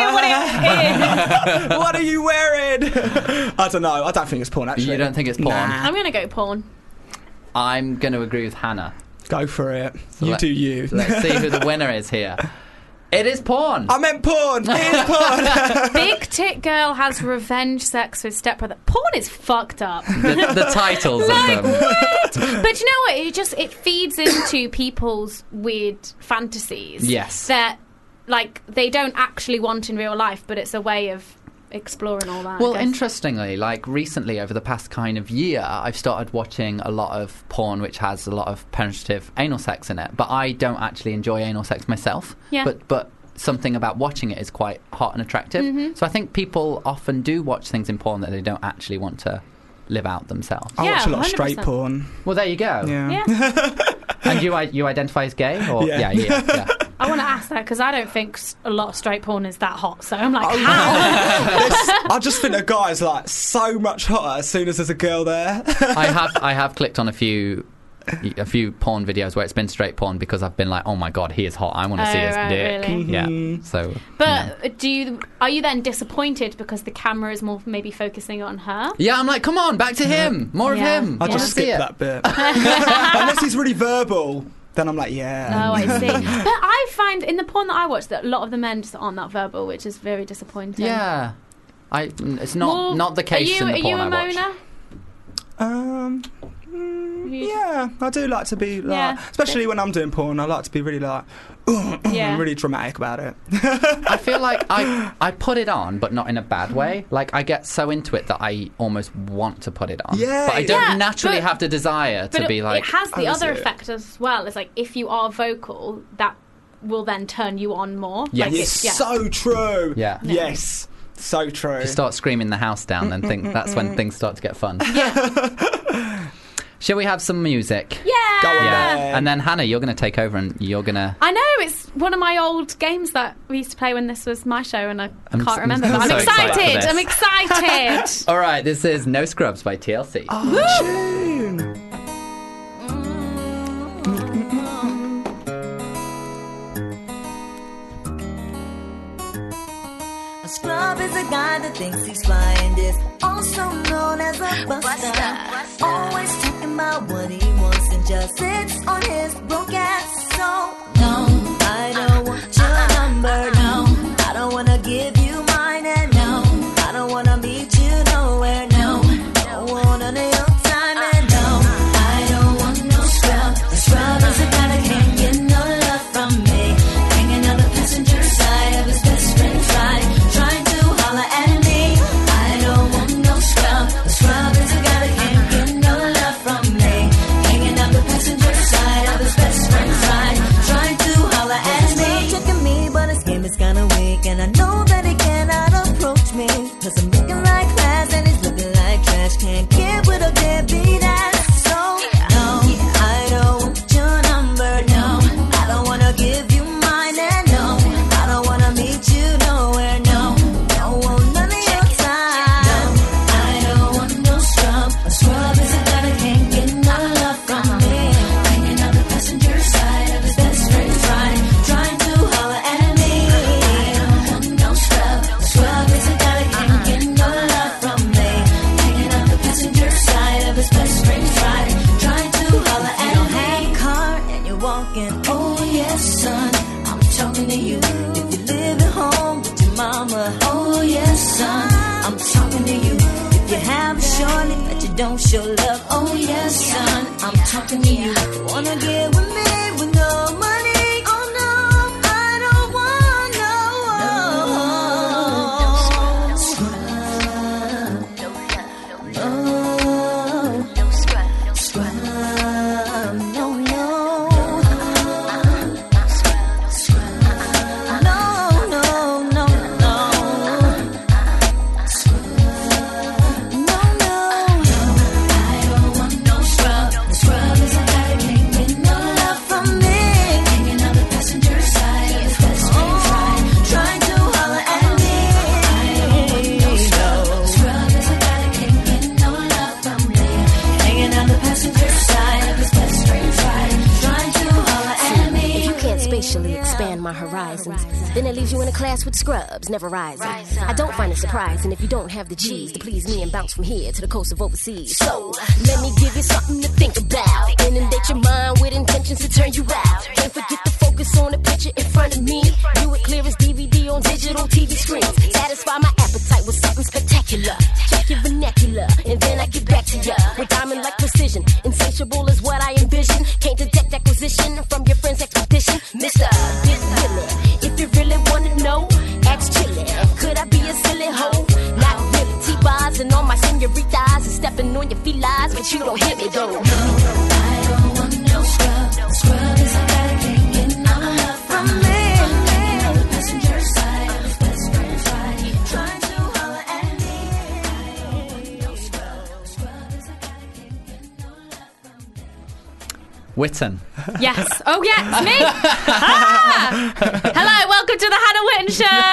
have no idea what it is. What are you wearing? I don't know. I don't think it's porn, actually. You don't think it's porn? Nah. I'm going to go porn. I'm going to agree with Hannah. Go for it. So you do you. Let's see who the winner is here. It is porn. I meant porn. It is porn. Big Tit Girl has revenge sex with stepbrother. Porn is fucked up. The titles like, of them. What? But you know what? It feeds into people's weird fantasies. Yes. That, like, they don't actually want in real life, but it's a way of exploring all that. Well, interestingly, like recently over the past kind of year, I've started watching a lot of porn which has a lot of penetrative anal sex in it, but I don't actually enjoy anal sex myself. Yeah. But something about watching it is quite hot and attractive. Mm-hmm. So I think people often do watch things in porn that they don't actually want to live out themselves. I watch a lot of 100%. straight porn. Well, there you go. Yeah. And you identify as gay? Or? Yeah. Yeah. I want to ask that because I don't think a lot of straight porn is that hot. So I'm like, how? I just think a guy's like so much hotter as soon as there's a girl there. I have clicked on a few porn videos where it's been straight porn because I've been like, oh my god, he is hot. I want to see his dick. Really? Yeah. So. But are you then disappointed because the camera is more maybe focusing on her? Yeah, I'm like, come on, back to him. More of him. I just skip that bit. Unless he's really verbal. Then I'm like, yeah. Oh, I see. But I find in the porn that I watch that a lot of the men just aren't that verbal, which is very disappointing. Yeah. It's not the case in the porn I watch. Are you a moaner? Yeah, I do like to be like, especially when I'm doing porn, I like to be really like, really dramatic about it. I feel like I put it on, but not in a bad way. Like, I get so into it that I almost want to put it on. Yeah. But I don't naturally have the desire to be like... It has the other effect as well. It's like, if you are vocal, that will then turn you on more. Yes. Like It's so true. Yeah. Yes. So true. You start screaming the house down and think that's when things start to get fun. Shall we have some music? Yeah! Go on Yeah. And then, Hannah, you're going to take over and you're going to... I know, it's one of my old games that we used to play when this was my show and I can't remember. But so I'm excited for excited! this. I'm excited! All right, this is No Scrubs by TLC. Oh, tune! A scrub is a guy that thinks he's fly and is also known as a buster. Always talking about what he wants and just sits on his broke ass. So, no, I don't want your number. No, I don't want to give you mine. And no, I don't want to meet you nowhere. No, don't want none of your time. And no, I don't want no scrub. A scrub is a guy that can't get no love from me. Hanging on the passenger side of his best friend's ride, trying to holler at me. I don't want no scrub. A scrub is a guy that can't get no love from me. Hanging on the passenger side of his best friend's ride, trying to holler at me. Checking me, but his game is kinda weak, and I know that he cannot approach me. 'Cause I'm looking like class and he's looking like trash. Can't get with a deadbeat ass. So, no, I don't want your number. No, I don't wanna give you mine. And no, I don't wanna meet you nowhere. No, don't want none of your time. I don't want no scrub. A scrub is a guy that can't get no love from me. Hanging on the passenger side of his best friend's ride, trying to holler at me. I don't want no scrub. A scrub is a guy that can't get no love from me. Hanging on the passenger side of his best friend's ride, trying to holler at me. You don't have a car and you're walking. Oh yes, son, I'm talking to you. If you live at home with your mama. Oh yes, son, I'm talking to you. If you have a shorty that you don't show love. Oh yes, son, I'm talking to you. Wanna get with me with no money? Oh no, I don't want no scrub. No scrub. No, no. Scrub. No, no, no, no. No, no. I don't want no scrub. The scrub is a guy that can't get no love from me. Hanging on the passenger side of his best friend's ride, trying to holler at me. I don't want no scrub. The scrub is a guy that can't get no love from me. Hanging on the passenger side of his best friend's ride, trying to holler at me. If you can't spatially expand my horizons, then it leaves you in a class with scrubs, never rising. I don't find it surprising if you don't have the cheese to please me and bounce from here to the coast of overseas. So, let me give you something to think about. Inundate your mind with intentions to turn you out. Don't forget to focus on the picture in front of me. Do it position, Mr. Get Willie. If you really wanna know, ask Chili. Could I be a silly hoe? Not really. T-bars and all my senoritas and stepping on your felines, but you don't hit me though. No, I don't want no scrub. Scrub is a guy that can't get no love from me. Hanging on the passenger side of his best friend's ride, trying to holler at me. I don't want no scrub. Scrub is a guy that can't get no love from me. Witten. Yes. Oh, yeah, it's me. Ah! Hello, welcome to the Hannah Witten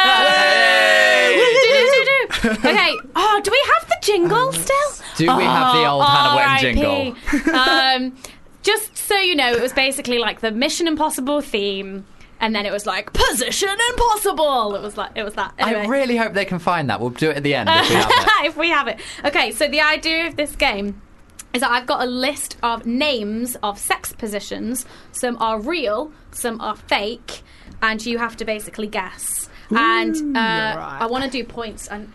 Show. Okay. Oh, do we have the jingle still? Do we have the old Hannah Witten jingle? Just so you know, it was basically like the Mission Impossible theme, and then it was like Position Impossible. It was that. Anyway. I really hope they can find that. We'll do it at the end if we have it. If we have it. Okay, so the idea of this game is that I've got a list of names of sex positions. Some are real, some are fake, and you have to basically guess. And right. I want to do points, and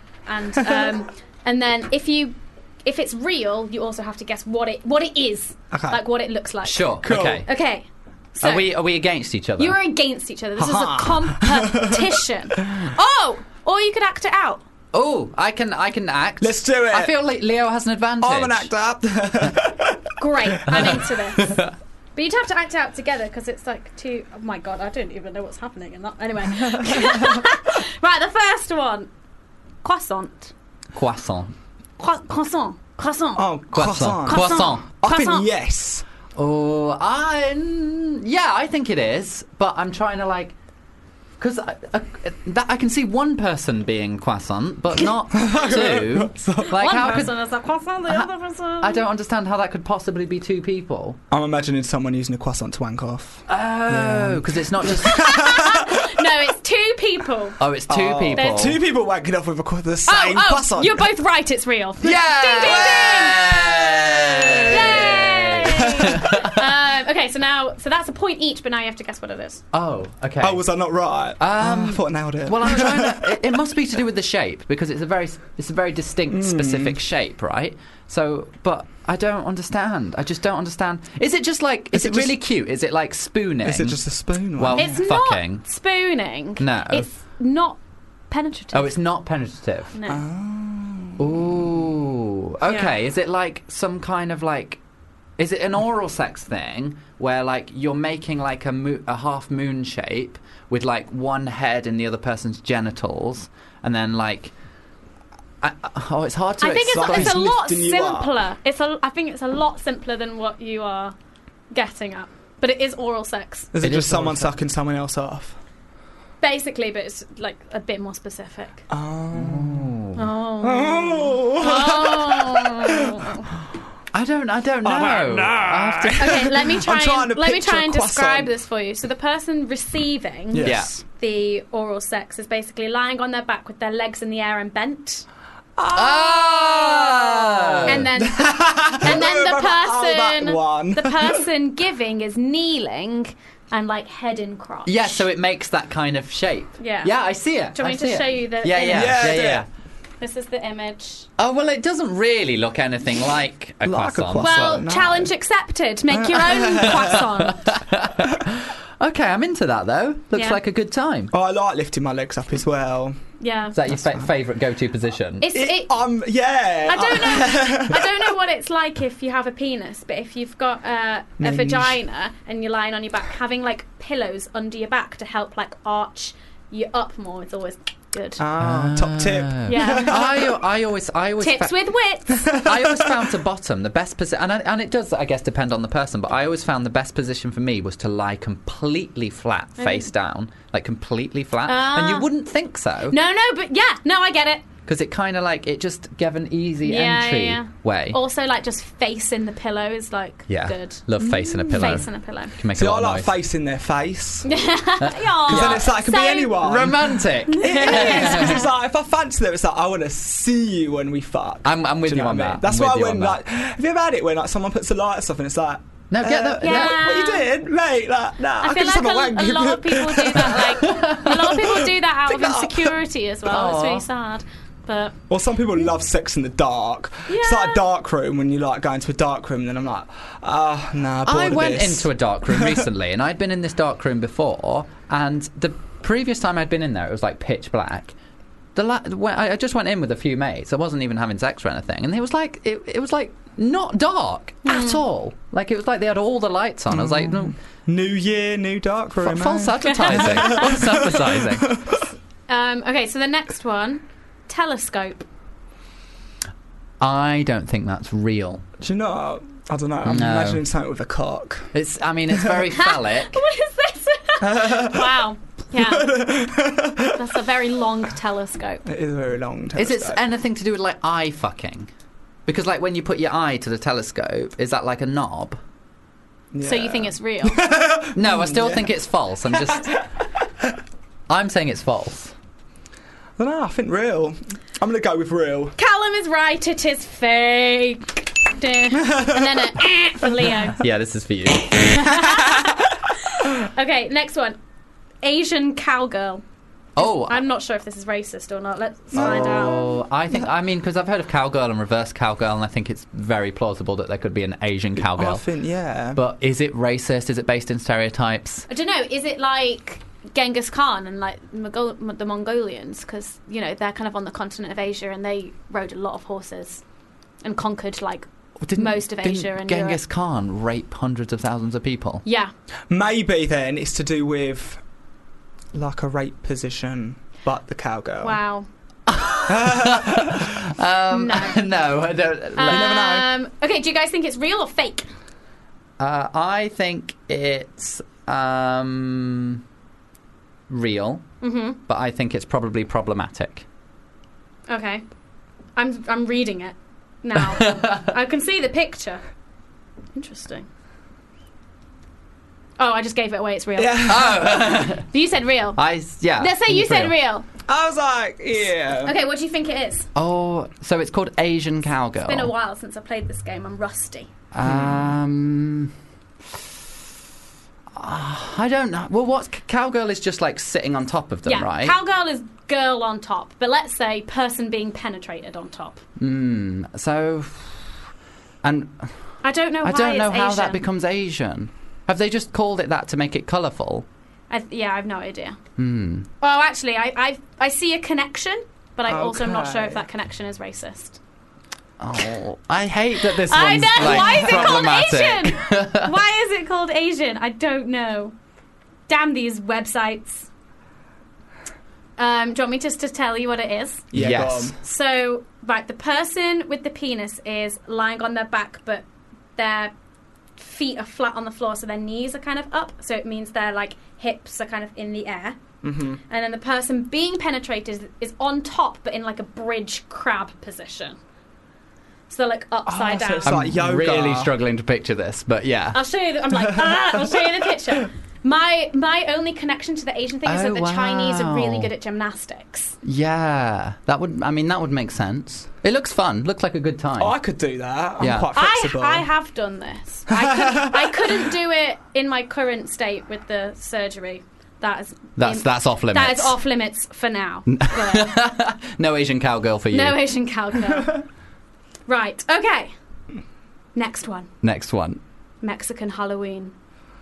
then if it's real, you also have to guess what it is, like what it looks like. Sure. Cool. Okay. So are we against each other? You're against each other. This is a competition. Oh, or you could act it out. Oh, I can act. Let's do it. I feel like Leo has an advantage. I'm an actor. Great, I'm into this. But you'd have to act out together because it's like two. Oh my god, I don't even know what's happening in that. Anyway, right, the first one, croissant. Croissant. Croissant. Croissant. Oh, croissant. Croissant. I think yes. Oh, yeah, I think it is, but I'm trying to like. Because I can see one person being croissant, but not two. Like, one person is a croissant, the other person... I don't understand how that could possibly be two people. I'm imagining someone using a croissant to wank off. Oh, because it's not just... No, it's two people. Oh, it's two people. There's two people wanking off with the same croissant. You're both right, it's real. Yeah! Ding, ding, ding! Yay! Okay, so that's a point each, but now you have to guess what it is. Oh, okay. Oh, was I not right? I thought I nailed it. Well, I'm trying to... It must be to do with the shape, because it's a very distinct, specific shape, right? So, but I don't understand. I just don't understand. Is it just like... Is it really cute? Is it like spooning? Is it just a spoon? Well, it's fucking. Not spooning. No. It's not penetrative. Oh, it's not penetrative. No. Ooh. Okay, is it like some kind of like... Is it an oral sex thing where like you're making like a half moon shape with like one head in the other person's genitals, and then like it's hard to. I think it's a lot simpler. I think it's a lot simpler than what you are getting at. But it is oral sex. Is it just someone sucking someone else off? Basically, but it's like a bit more specific. Oh. I don't know. Okay, let me try and describe this for you. So the person receiving the oral sex is basically lying on their back with their legs in the air and bent. Oh! And then the person giving is kneeling and like head in crotch. Yeah, so it makes that kind of shape. Yeah. Yeah, I see it. Do you want me to show you the image? Yeah. This is the image. Oh, well, it doesn't really look anything like a croissant. Well, challenge accepted. Make your own croissant. Okay, I'm into that, though. Looks like a good time. Oh, I like lifting my legs up as well. Yeah. Is that your favourite go-to position? Yeah. I don't know what it's like if you have a penis, but if you've got a vagina and you're lying on your back, having, like, pillows under your back to help, like, arch you up more is always... good. Top tip. Yeah. I always tips with wits. I always found to bottom the best position, and it does, I guess, depend on the person. But I always found the best position for me was to lie completely flat, face down, like completely flat, and you wouldn't think so. No, but I get it. Because it kind of like, it just gave an easy entry way. Also, like, just facing the pillow is, like, good. Love facing a pillow. Facing a pillow. Can make a lot of like noise. facing their face. Because then it's like, it can be anyone. Romantic. It is. Because it's like, if I fancy them, it's like, I want to see you when we fuck. I'm with you on that. That's why when, like, have you ever had it when, like, someone puts the lights off and it's like, no, get that. What you did, mate? Like, nah, I feel like a lot of people do that. Like, a lot of people do that out of insecurity as well. It's really sad. but... Well, some people love sex in the dark. It's like a dark room when you like go into a dark room, and then I'm like, nah, I went into a dark room recently, and I'd been in this dark room before, and the previous time I'd been in there, it was like pitch black. I just went in with a few mates. I wasn't even having sex or anything, and it was like it was like not dark at all. Like it was like they had all the lights on. I was like, no. New year, new dark room. False advertising. False advertising. Okay, so the next one, telescope. I don't think that's real. Do you know? I don't know. I'm imagining something with a cock. It's very phallic. What is this? Wow. Yeah. That's a very long telescope. It is a very long telescope. Is it anything to do with like eye fucking? Because like when you put your eye to the telescope, is that like a knob? Yeah. So you think it's real? No, I still think it's false. I'm saying it's false. I don't know, I think real. I'm going to go with real. Callum is right, it is fake. And then a for Leo. Yeah, this is for you. Okay, next one. Asian cowgirl. Oh, I'm not sure if this is racist or not. Let's find out. I mean, because I've heard of cowgirl and reverse cowgirl, and I think it's very plausible that there could be an Asian cowgirl. I think, yeah. But is it racist? Is it based in stereotypes? I don't know. Is it like Genghis Khan and like the Mongolians? Because, you know, they're kind of on the continent of Asia, and they rode a lot of horses and conquered like most of Asia and Genghis Europe. Khan rape hundreds of thousands of people? Yeah. Maybe then it's to do with like a rape position, but the cowgirl. Wow. No, I don't. You never know. Okay, do you guys think it's real or fake? I think it's real, but I think it's probably problematic. Okay, I'm reading it now. I can see the picture. Interesting. Oh, I just gave it away. It's real. Yeah. Oh. You said real. Yeah. Let's say you said real. I was like, yeah. Okay, what do you think it is? Oh, so it's called Asian cowgirl. It's been a while since I played this game. I'm rusty. I don't know. Well, cowgirl is just like sitting on top of them, right? Cowgirl is girl on top, but let's say person being penetrated on top. So, and I don't know. I don't know how Asian. that becomes Asian. Have they just called it that to make it colourful? I have no idea. Well, actually, I see a connection, but I also am not sure if that connection is racist. Oh, I hate that this I one's know. like, Why is problematic. it called Asian? Why is it called Asian? I don't know. Damn these websites. Do you want me just to tell you what it is? Yeah, yes. So, right, the person with the penis is lying on their back, but their feet are flat on the floor, so their knees are kind of up. So it means their like hips are kind of in the air. And then the person being penetrated is on top, but in like a bridge crab position. So they're like upside down. So it's like yoga. I'm really struggling to picture this, but yeah. I'll show you. I'll show you the picture. My only connection to the Asian thing is that the Chinese are really good at gymnastics. Yeah, that would make sense. It looks fun. Looks like a good time. Oh, I could do that. I'm quite flexible. I have done this. I couldn't do it in my current state with the surgery. That's off limits. That is off limits for now. No Asian cowgirl for you. No Asian cowgirl. Right. Okay. Next one. Mexican Halloween.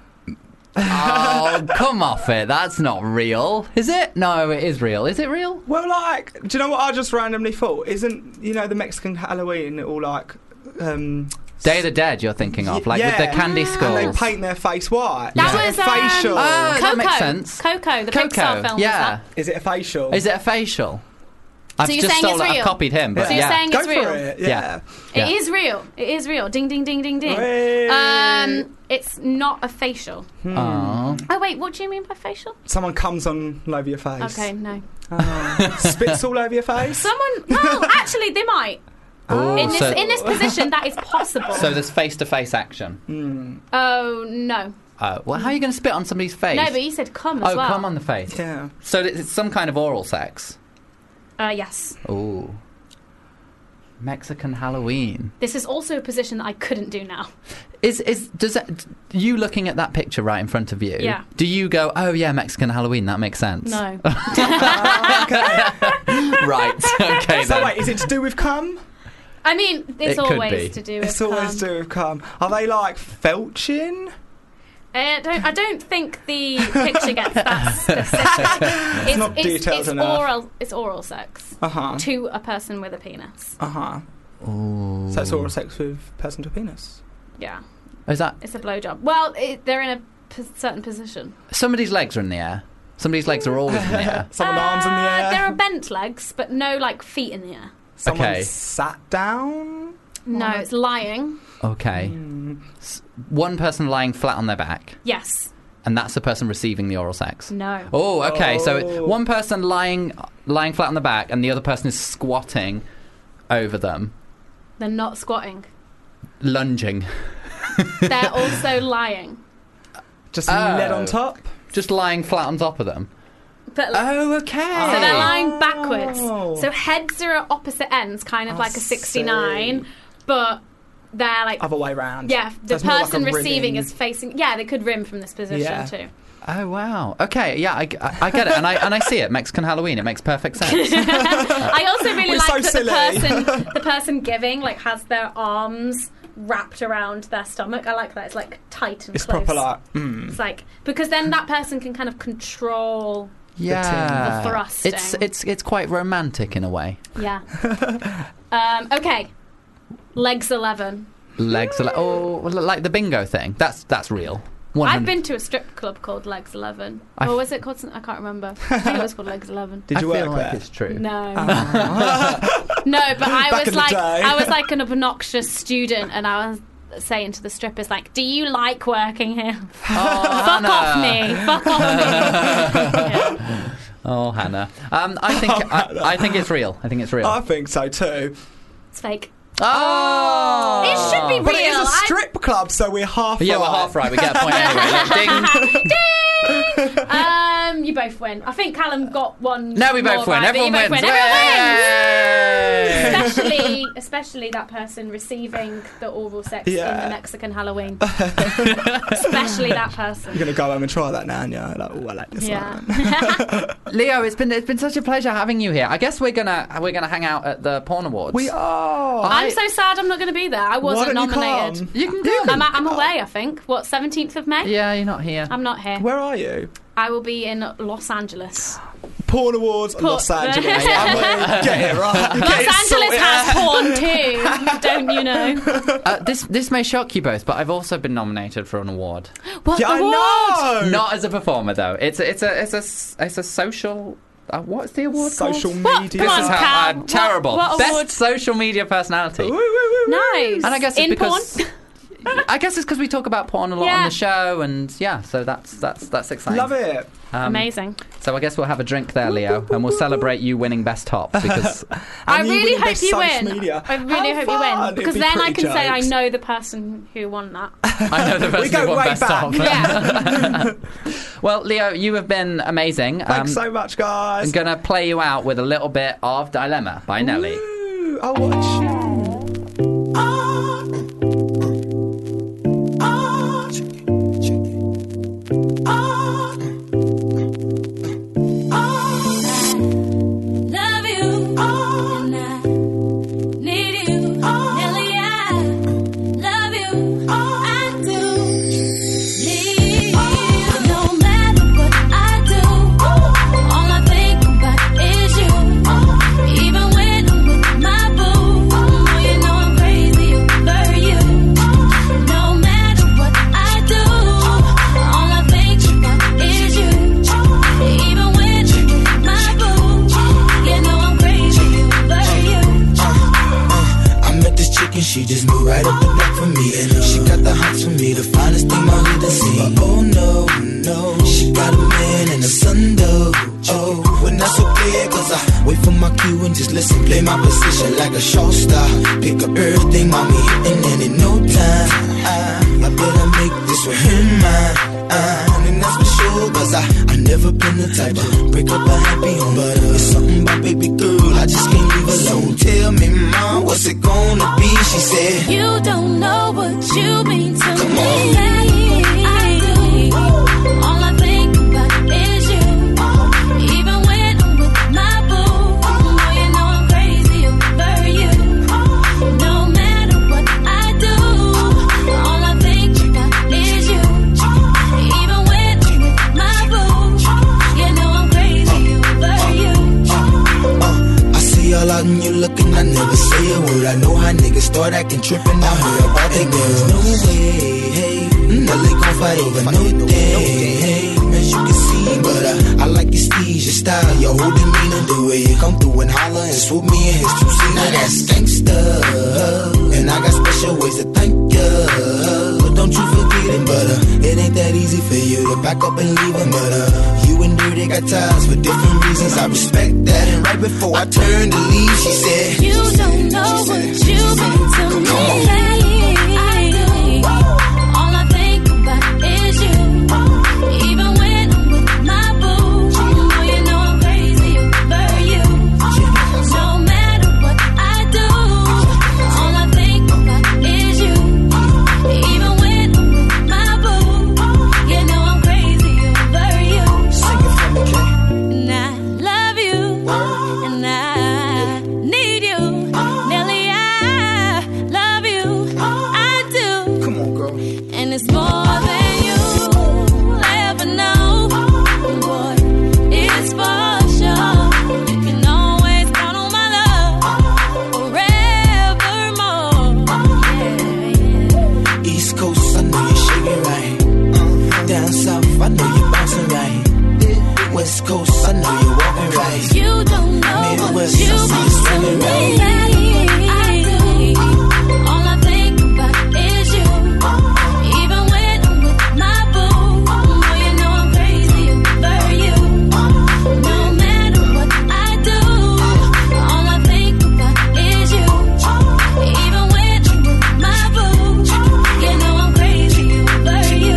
Oh, come off it. That's not real. Is it? No, it is real. Is it real? Well, like, do you know what I just randomly thought? Isn't, the Mexican Halloween all like... Day of the Dead you're thinking of, like with the candy skulls. And they paint their face white. That was facial. Oh, that makes sense. Coco, the Pixar film. Yeah. Is it a facial? I've you're just saying it's real? I've copied him, but so you're saying it's real? For it, yeah. It is real. It is real. Ding, ding, ding, ding, ding. It's not a facial. Oh, wait, what do you mean by facial? Someone comes on all over your face. Okay, no. Spits all over your face? Well, actually, they might. In this position, that is possible. So there's face-to-face action. Oh, no. Well, how are you going to spit on somebody's face? No, but you said cum as well. Oh, cum on the face. Yeah. So it's some kind of oral sex. Yes. Ooh. Mexican Halloween. This is also a position that I couldn't do now. You looking at that picture right in front of you? Yeah. Do you go, oh yeah, Mexican Halloween? That makes sense. No. Right. Okay. So then. wait, is it to do with cum? I mean, it's It could always be. to do with. It's always to do with cum. Are they like felching? I don't think the picture gets that specific. It's not detailed enough. It's oral sex to a person with a penis. Ooh. So it's oral sex with person to penis. Yeah. Is that It's a blowjob. Well, they're in a certain position. somebody's legs are in the air? Somebody's legs are always in the air. Someone's arms in the air. There are bent legs, but no like feet in the air. Someone sat down. No, it's lying. Okay. One person lying flat on their back, Yes. and that's the person receiving the oral sex. No. Oh, okay. So one person lying flat on the back, and the other person is squatting over them, They're not squatting. lunging. They're also lying. Just lead on top. Just lying flat on top of them. But okay. So they're lying backwards. So heads are at opposite ends, kind of like a 69, but they're like other way round. Yeah, the That's more like person a receiving rimming. is facing. Yeah, they could rim from this position too. Oh wow. Okay. Yeah, I get it, and I see it. Mexican Halloween. It makes perfect sense. I also really We're like so that the person giving like has their arms wrapped around their stomach. I like that. It's like tight and It's close. proper like. It's like because then that person can kind of control. Yeah. The thrusting. It's quite romantic in a way. Yeah. Okay. Legs 11. Legs are like the bingo thing. That's real. 100. I've been to a strip club called Legs 11. Or was it called? I can't remember. I think it was called Legs 11. Did you I work feel there? like it's true. No. No, but Back in the day. I was like an obnoxious student, and I was saying to the strippers like, "Do you like working here? Fuck off me! Fuck off me!" Yeah. Oh, Hannah. I think it's real. I think it's real. I think so too. It's fake. Oh! It should be real. But it is a strip club, so we're half. Yeah, we're half right. We get a point anyway. Look, ding. Ding! You both win. I think Callum got one. No, we both more win. right, but Everyone you both wins. win. Everyone wins. Yay! Especially that person receiving the oral sex Yeah. in the Mexican Halloween. Especially that person. You're gonna go home and try that now, and you're like, oh, I like this one. Leo, it's been such a pleasure having you here. I guess we're gonna hang out at the Porn Awards. We are. I'm so sad I'm not going to be there. I wasn't nominated. You can go. I'm away, I think. What, 17th of May? Yeah, you're not here. I'm not here. Where are you? I will be in Los Angeles. Porn Awards, Los Angeles. Get it right. Los Angeles has porn too, don't you know? This may shock you both, but I've also been nominated for an award. What award? I know. Not as a performer though. It's a social. What's the award Social called? media. This is how I'm terrible. What Best award? social media personality. Nice. And I guess it's in because porn? I guess it's because we talk about porn a lot on the show, and so that's exciting. Love it. Amazing. So I guess we'll have a drink there, Leo, and we'll celebrate you winning Best Top because I really hope best you social win. media. I really hope you fun. win because It'd be then I pretty can say I jokes. know the person who won that. I know the person We go who won way Best back. Top. Yeah. Well, Leo, you have been amazing. Thanks so much, guys. I'm going to play you out with a little bit of Dilemma by Nelly. Ooh, I'll watch. Love you, and I need you, Nelly. I love you, I do. Need you, no matter what I do. All I think about is you. Even when I'm with my boo, you know I'm crazy over you. No matter what I do, all I think about is you. Even when I'm with my boo, you know I'm crazy over you. I met this chick and she just moved right up the block for me. And she got the hots for me, the finest thing my hood has seen. But oh no, no, she got a man and a son though. Oh, well that's okay, cause I wait for my cue and just listen. Play my position like a show star. Pick up everything, mommy hitting, and in no time I better make this with him mine. And that's for sure, cause I never been the type to break up a happy home. But it's something about baby girl I just can't leave alone. Tell me, mom, what's it gonna be? She said, you don't know what you mean to come me. on. I do. All I think about is you. Even when I'm with my boo, oh, you know I'm crazy over you. No matter what I do, all I think about is you. Even when I'm with my boo, you know I'm crazy over you. I see all out and you looking, I never say a word. I know how niggas start acting trippin'. I heard about they girls. No way, hey, Nelly gon' fight over no day, hey, as you can see. But I like your steez, your style, your whole demeanor, the way you come through and holler and swoop me in his two-seater. Now that's gangsta, and I got special ways to thank ya. But don't you forget it, but it ain't that easy for you to back up and leave him. But you and Dirty got ties for different reasons. I respect that. And right before I turned to leave, she said, you don't know what you've been to me. Come on. I do. All I think about is you. Even when I'm with my boo, oh, you know I'm crazy over you. No matter what I do, all I think about is you. Even when I'm with my boo, you know I'm crazy over you. Sing it for me, Kay. And I love you, and I need you. Nelly, I love you. I do. Come on, girl. And it's more than you'll ever know. Boy, it's for sure. You can always count on my love forevermore. Yeah. East Coast, I know you're shaking right. Down South, I know you're bouncing right. West Coast, I know you're walking right. You don't know Midwest, what I you've see you been to swinging me. right. I do. All I think about is you. Even when I'm with my boo, oh, you know I'm crazy over you. No matter what I do, all I think about is you. Even when I'm with my boo, you know I'm crazy over you.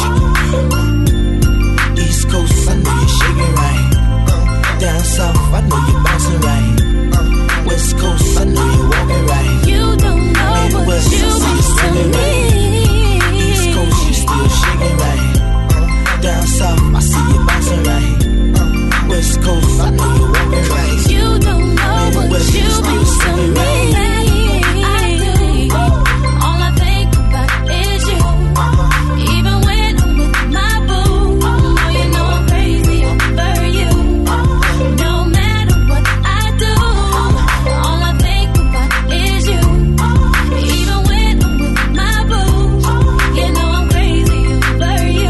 East Coast, I know you're shaking right. Down South, I know you're bouncing right. West Coast, I know you're walking right. You don't know what Midwest, I you've see you been to swinging right. East Coast, you still shaking right. Down South, I see you bouncing right. West Coast, I know you're walking right. You don't know what Midwest, you you've still been to swinging me. right. I do. All I think about is you. Even when I'm with my boo, oh, you know I'm crazy over you. No matter what I do, all I think about is you. Even when I'm with my boo, you know I'm crazy over you.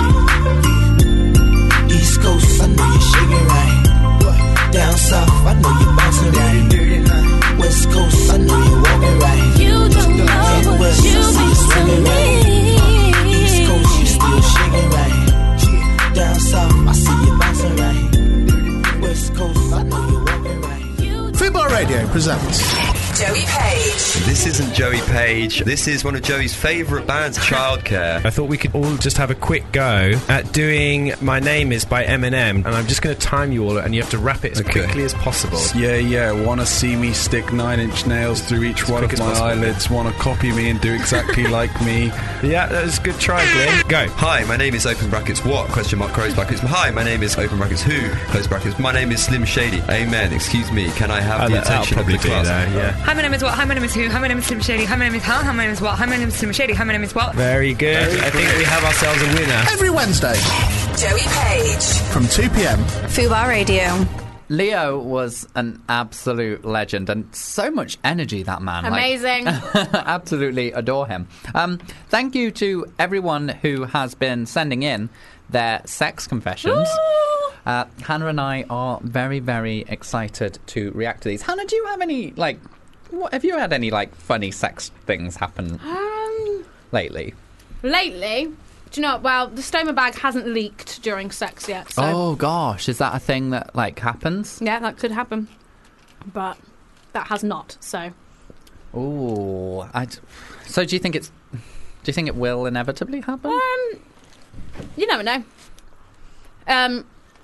East Coast, I know you're shaking right. Down South, I know you're bouncing right. West Coast, I know you're walking right. You don't know what Midwest, I you've see you been to swinging right. East me. Coast, you still shaking right. Down South, I see you bouncing right. West Coast, I know you're walking right. Football Radio presents Joey Page. This isn't Joey Page. This is one of Joey's favourite bands, Childcare. I thought we could all just have a quick go at doing My Name Is by Eminem, and I'm just going to time you all, and you have to rap it as quickly as possible. Yeah, wanna see me stick 9-inch nails through each one of my eyelids, wanna copy me and do exactly like me. Yeah, that was a good try, Glenn. Go. Hi, my name is open brackets what, question mark, close brackets. Hi, my name is open brackets who, close brackets. My name is Slim Shady. Amen. Excuse me, can I have the attention of the class? Hi, my name is what? Hi, my name is who? Hi, my name is Slim Shady. Hi, my name is how? Hi, my name is what? Hi, my name is Slim Shady. Hi, my name is what? Very good. I think we have ourselves a winner. every Wednesday Joey Page. from 2 p.m. Fubar Radio. Leo was an absolute legend and so much energy, that man. Amazing. Absolutely adore him. Thank you to everyone who has been sending in their sex confessions. Hannah and I are very, very excited to react to these. Hannah, do you have any, have you had any, funny sex things happen lately? Lately? Do you know, well, the stoma bag hasn't leaked during sex yet, so... Oh, gosh. Is that a thing that, happens? Yeah, that could happen. But that has not, so... Ooh. So do you think it will inevitably happen? You never know.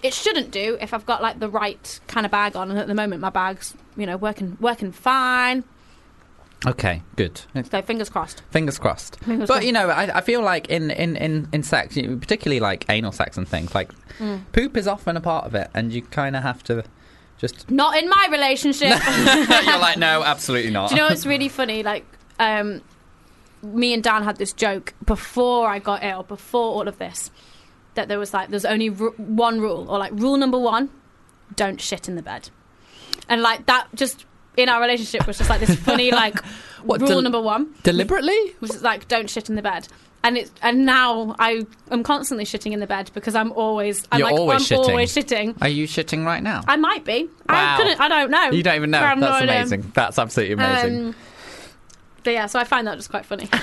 it shouldn't do if I've got like the right kind of bag on, and at the moment my bag's, you know, working fine. Okay, good. So fingers crossed. Fingers crossed. But, you know, I feel like in sex, particularly like anal sex and things, like poop is often a part of it, and you kind of have to just... Not in my relationship. You're like, no, absolutely not. Do you know what's really funny? Like, me and Dan had this joke before I got ill, before all of this, that there was like, there's only one rule, or like rule number 1, don't shit in the bed. And like that just... in our relationship was just like this funny like rule number 1 deliberately was just like don't shit in the bed, and now I am constantly shitting in the bed because I'm always shitting. Are you shitting right now? I might be. Wow. I don't know. You don't even know. That's amazing. That's absolutely amazing. But yeah, so I find that just quite funny.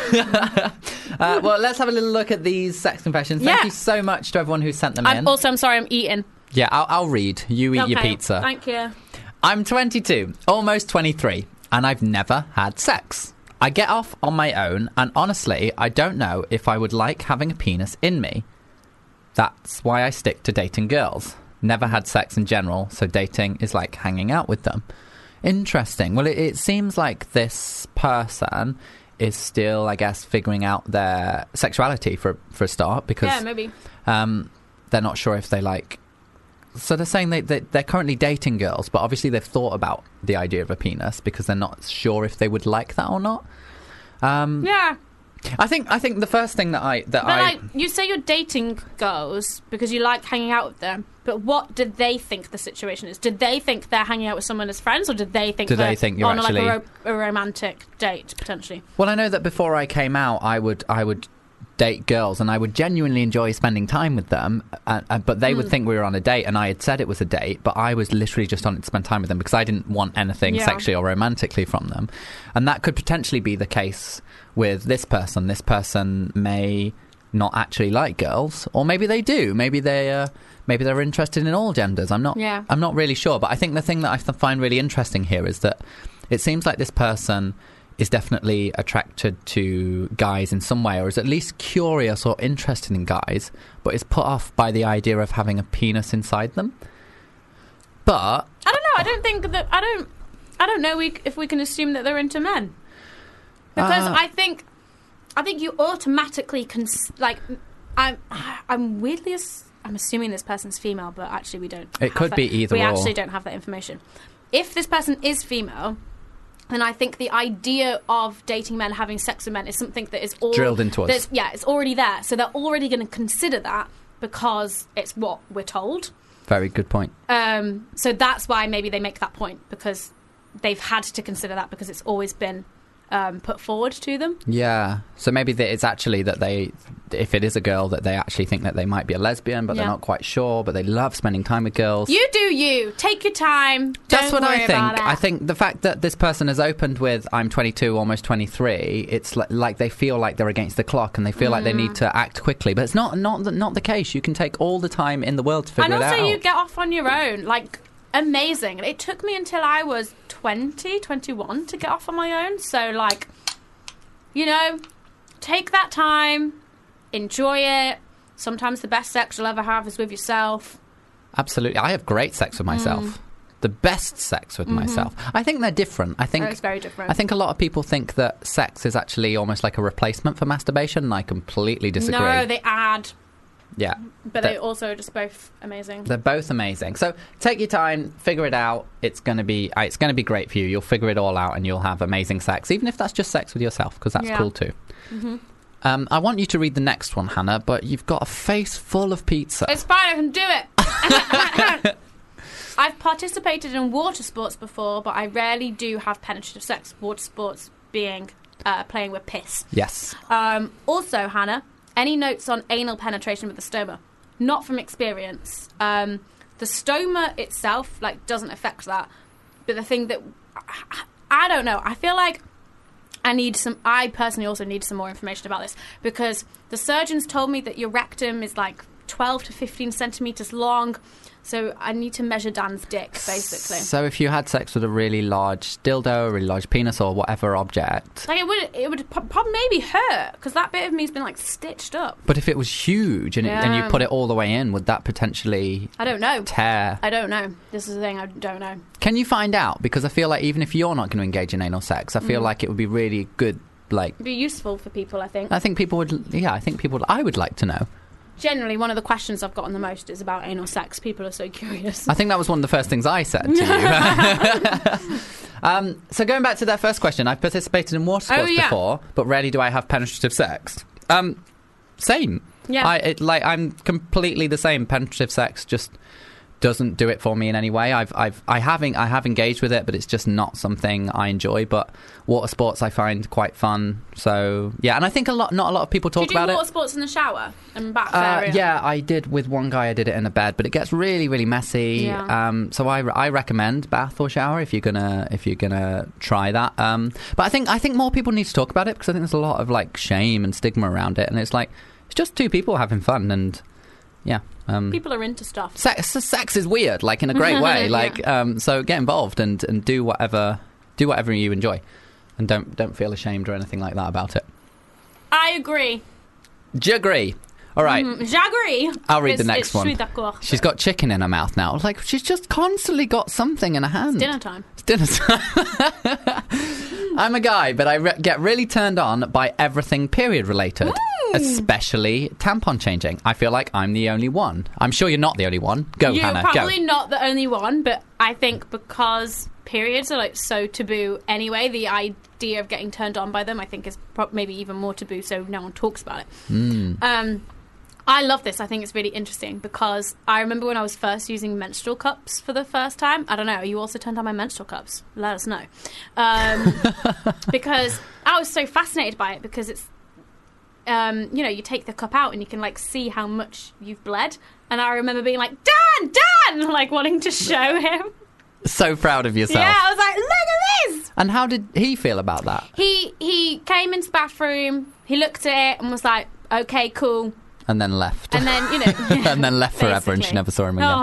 Well, let's have a little look at these sex confessions. Thank you so much to everyone who sent them in. Also, I'm sorry, I'm eating. Yeah, I'll read. You eat your pizza. Thank you. I'm 22, almost 23, and I've never had sex. I get off on my own, and honestly, I don't know if I would like having a penis in me. That's why I stick to dating girls. Never had sex in general, so dating is like hanging out with them. Interesting. Well, it seems like this person is still, I guess, figuring out their sexuality for a start, because yeah, maybe they're not sure if they like... So they're saying they're currently dating girls, but obviously they've thought about the idea of a penis because they're not sure if they would like that or not. Yeah. I think the first thing like, you say you're dating girls because you like hanging out with them, but what did they think the situation is? Did they think they're hanging out with someone as friends, or did they think you're on actually like a romantic date potentially? Well, I know that before I came out, I would date girls, and I would genuinely enjoy spending time with them, but they would think we were on a date, and I had said it was a date, but I was literally just on it to spend time with them because I didn't want anything sexually or romantically from them. And that could potentially be the case with this person. This person may not actually like girls, or maybe they do. Maybe they're interested in all genders. I'm not really sure. But I think the thing that I find really interesting here is that it seems like this person is definitely attracted to guys in some way, or is at least curious or interested in guys, but is put off by the idea of having a penis inside them. But I don't know. I don't think that. I don't know if we can assume that they're into men, because I think you automatically I'm weirdly. I'm assuming this person's female, but actually we don't. It could be either. We actually don't have that information. If this person is female, then I think the idea of dating men, having sex with men, is something that is all drilled into us. Yeah, it's already there. So they're already going to consider that because it's what we're told. Very good point. So that's why maybe they make that point, because they've had to consider that because it's always been put forward to them. Yeah. So maybe it's actually that if it is a girl, that they actually think that they might be a lesbian, but they're not quite sure, but they love spending time with girls. You do you. Take your time. That's what I think. About it. I think the fact that this person has opened with I'm 22, almost 23, it's like they feel like they're against the clock and they feel like they need to act quickly. But it's not the case. You can take all the time in the world to figure it out. And also you get off on your own. Like, amazing. It took me until I was 21 to get off on my own. So, like, you know, take that time, enjoy it. Sometimes the best sex you'll ever have is with yourself. Absolutely. I have great sex with myself. The best sex with myself. I think they're different. I think it's very different. I think a lot of people think that sex is actually almost like a replacement for masturbation, and I completely disagree. No, they add. Yeah. But they also are just both amazing. They're both amazing. So take your time, figure it out. It's going to be great for you. You'll figure it all out and you'll have amazing sex, even if that's just sex with yourself, because that's cool too. I want you to read the next one, Hannah, but you've got a face full of pizza. It's fine, I can do it. I've participated in water sports before, but I rarely do have penetrative sex. Water sports being playing with piss. Yes. Also, Hannah, any notes on anal penetration with the stoma? Not from experience. The stoma itself, doesn't affect that. But the thing that... I don't know. I feel like I personally also need some more information about this, because the surgeons told me that your rectum is, 12 to 15 centimetres long. So I need to measure Dan's dick, basically. So if you had sex with a really large dildo, a really large penis, or whatever object... Like, it would probably maybe hurt, because that bit of me's been, like, stitched up. But if it was huge and, and you put it all the way in, would that potentially... I don't know. Tear? I don't know. This is the thing, I don't know. Can you find out? Because I feel like even if you're not going to engage in anal sex, I feel like it would be really good, like... It'd be useful for people, I think. I think people would... Yeah, I would like to know. Generally, one of the questions I've gotten the most is about anal sex. People are so curious. I think that was one of the first things I said to you. So going back to their first question, I've participated in water sports before, but rarely do I have penetrative sex. Same. Yeah. I'm completely the same. Penetrative sex just doesn't do it for me in any way. I have engaged with it, but it's just not something I enjoy. But water sports I find quite fun. So yeah, and I think not a lot of people talk about it. Do you do water sports in the shower and bath area? Yeah, I did with one guy. I did it in a bed, but it gets really, really messy. Yeah. So I recommend bath or shower if you're gonna try that. But I think more people need to talk about it, because I think there's a lot of like shame and stigma around it, and it's like it's just two people having fun, and yeah. People are into stuff. Sex is weird, like in a great way. Like, so get involved and do whatever you enjoy, and don't feel ashamed or anything like that about it. I agree. J'agree. All right. J'agree. I'll read the next one. She's got chicken in her mouth now. Like, she's just constantly got something in her hand. It's dinner time. I'm a guy, but I get really turned on by everything period related. Especially tampon changing. I feel like I'm the only one. I'm sure you're not the only one. Go, Hannah, You're probably not the only one, but I think because periods are like so taboo anyway, the idea of getting turned on by them I think is maybe even more taboo, so no one talks about it. I love this. I think it's really interesting, because I remember when I was first using menstrual cups for the first time. I don't know, are you also turned on by menstrual cups? Let us know. Because I was so fascinated by it, because it's you take the cup out and you can like see how much you've bled, and I remember being like, Dan, like wanting to show him. So proud of yourself. Yeah, I was like, look at this. And how did he feel about that? He came into the bathroom, he looked at it and was like, okay, cool. And then left. And then, and then left forever, and she never saw him again.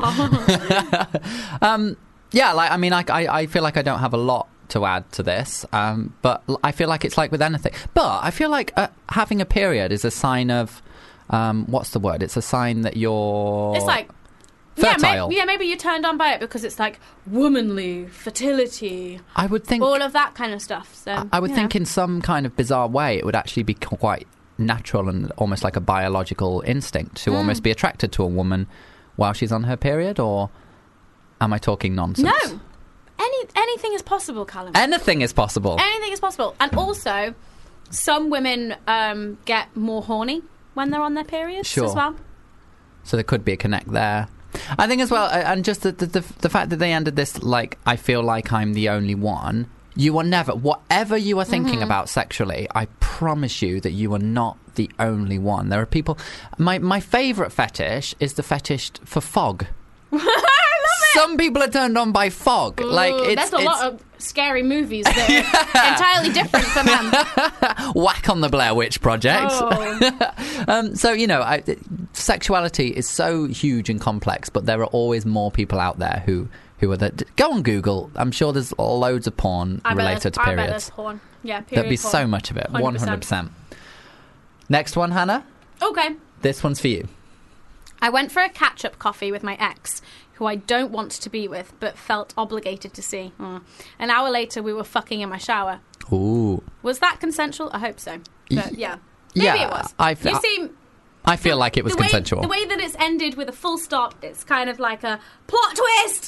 Yeah, like, I mean, I feel like I don't have a lot to add to this, but I feel like it's like with anything. But I feel like having a period is a sign of, what's the word? It's a sign that you're... It's like... fertile. Maybe you're turned on by it because it's like womanly, fertility. I would think... all of that kind of stuff. So I would think in some kind of bizarre way it would actually be quite natural and almost like a biological instinct to almost be attracted to a woman while she's on her period, or am I talking nonsense? No. Anything is possible, Callum. Anything is possible. Anything is possible. And also, some women get more horny when they're on their periods as well. So there could be a connect there. I think as well, and just the fact that they ended this like, I feel like I'm the only one. You are never, whatever you are thinking about sexually, I promise you that you are not the only one. There are people... My favourite fetish is the fetish for fog. I love it! Some people are turned on by fog. Ooh, like there's a lot of scary movies that are entirely different for men. Whack on the Blair Witch Project. Oh. So, sexuality is so huge and complex, but there are always more people out there who are go on Google. I'm sure there's loads of porn related to periods. I bet there's porn. Yeah, period There'd be porn. so much of it. 100%. Next one, Hannah. Okay. This one's for you. I went for a catch-up coffee with my ex, who I don't want to be with, but felt obligated to see. An hour later, we were fucking in my shower. Ooh. Was that consensual? I hope so. But yeah. Maybe it was. I feel like it was consensual. The way that it's ended with a full stop, it's kind of like a plot twist.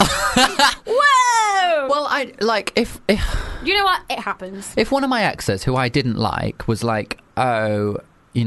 Whoa! Well, if you know what? It happens. If one of my exes, who I didn't like, was like, let's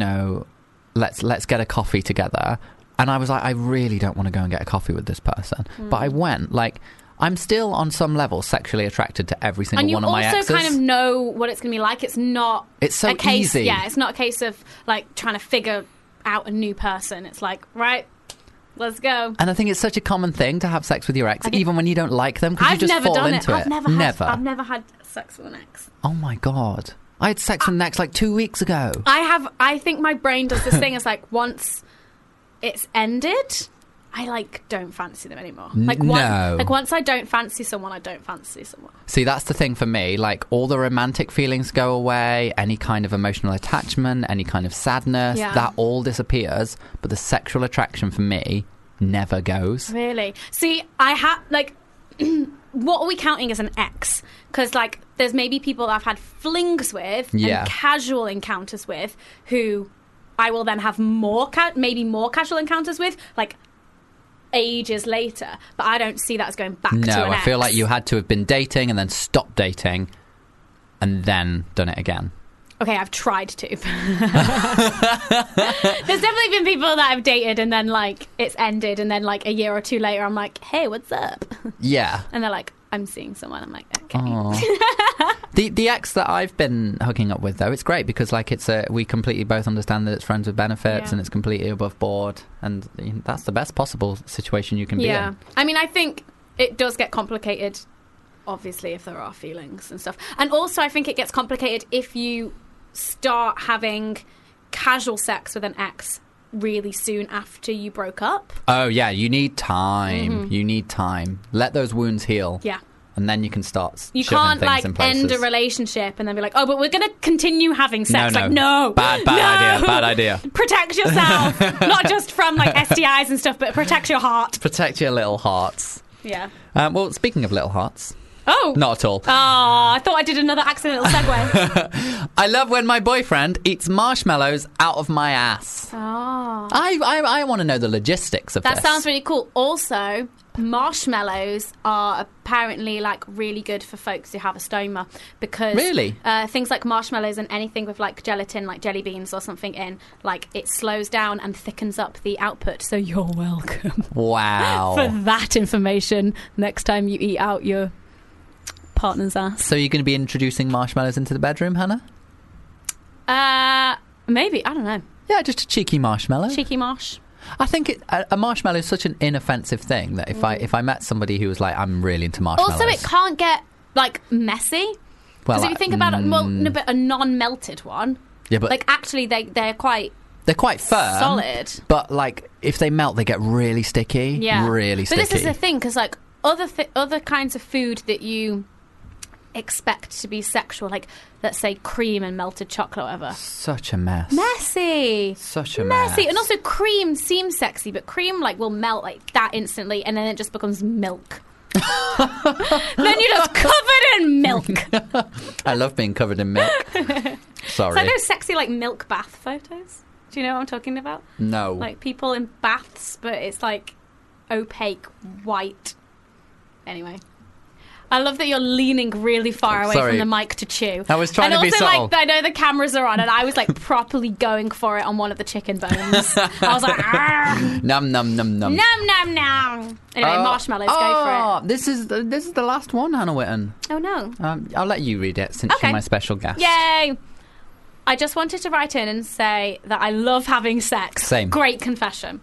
get a coffee together, and I was like, I really don't want to go and get a coffee with this person, but I went, like, I'm still on some level sexually attracted to every single one of my exes. And you also kind of know what it's going to be like. It's not. It's so a case, easy. Yeah, it's not a case of like trying to figure out a new person. It's like, right, let's go. And I think it's such a common thing to have sex with your ex, even when you don't like them, because you just fall into it. I've never had sex with an ex. Oh my God. I had sex with an ex like 2 weeks ago. I think my brain does this thing. It's like once it's ended, I don't fancy them anymore. No. Once I don't fancy someone, I don't fancy someone. See, that's the thing for me. All the romantic feelings go away, any kind of emotional attachment, any kind of sadness, that all disappears. But the sexual attraction for me never goes. Really? See, I have what are we counting as an ex? Because there's maybe people I've had flings with and casual encounters with, who I will then have maybe more casual encounters with, ages later, but I don't see that as going back to an ex. No, I feel like you had to have been dating and then stopped dating and then done it again. Okay, I've tried to. There's definitely been people that I've dated and then it's ended, and then a year or two later I'm like, hey, what's up? Yeah. And they're like, I'm seeing someone. I'm like, okay. The ex that I've been hooking up with, though, it's great because we completely both understand that it's friends with benefits and it's completely above board, and that's the best possible situation you can be in. Yeah, I mean, I think it does get complicated, obviously, if there are feelings and stuff, and also I think it gets complicated if you start having casual sex with an ex really soon after you broke up. Oh yeah, you need time. You need time. Let those wounds heal. Yeah. And then you can start you shoving can't things in places. end a relationship and then be like, oh, but we're going to continue having sex. No. Bad idea. Protect yourself. Not just from STIs and stuff, but protect your heart. Protect your little hearts. Yeah. Well, speaking of little hearts. Oh. Not at all. Oh, I thought I did another accidental segue. I love when my boyfriend eats marshmallows out of my ass. Oh. I want to know the logistics of this. That sounds really cool. Also, marshmallows are apparently really good for folks who have a stoma, because really things like marshmallows and anything with gelatin, like jelly beans or something in, it slows down and thickens up the output. So you're welcome. Wow. For that information next time you eat out your partner's ass. So you're going to be introducing marshmallows into the bedroom, Hannah? Maybe, I don't know. Yeah, just a cheeky marshmallow. Cheeky marsh. I think a marshmallow is such an inoffensive thing that if I met somebody who was like, I'm really into marshmallows. Also, it can't get messy. Because if you think about it, but a non-melted one. Yeah, but actually they're quite firm, solid. But if they melt, they get really sticky. Yeah, really sticky. But this is the thing, because other kinds of food that you expect to be sexual, let's say cream and melted chocolate or whatever. Such a mess. Messy. Such a mess. And also cream seems sexy, but cream will melt that instantly, and then it just becomes milk. Then you're just covered in milk. I love being covered in milk. Sorry. It's those sexy milk bath photos. Do you know what I'm talking about? No. People in baths, but it's opaque white. Anyway. I love that you're leaning really far away from the mic to chew. I was trying to be subtle. I know the cameras are on, and I was properly going for it on one of the chicken bones. I was like, argh. Num num num num. Num num num. Anyway, marshmallows, go for it. This is the last one, Hannah Witten. Oh no. I'll let you read it since you're my special guest. Yay! I just wanted to write in and say that I love having sex. Same. Great confession.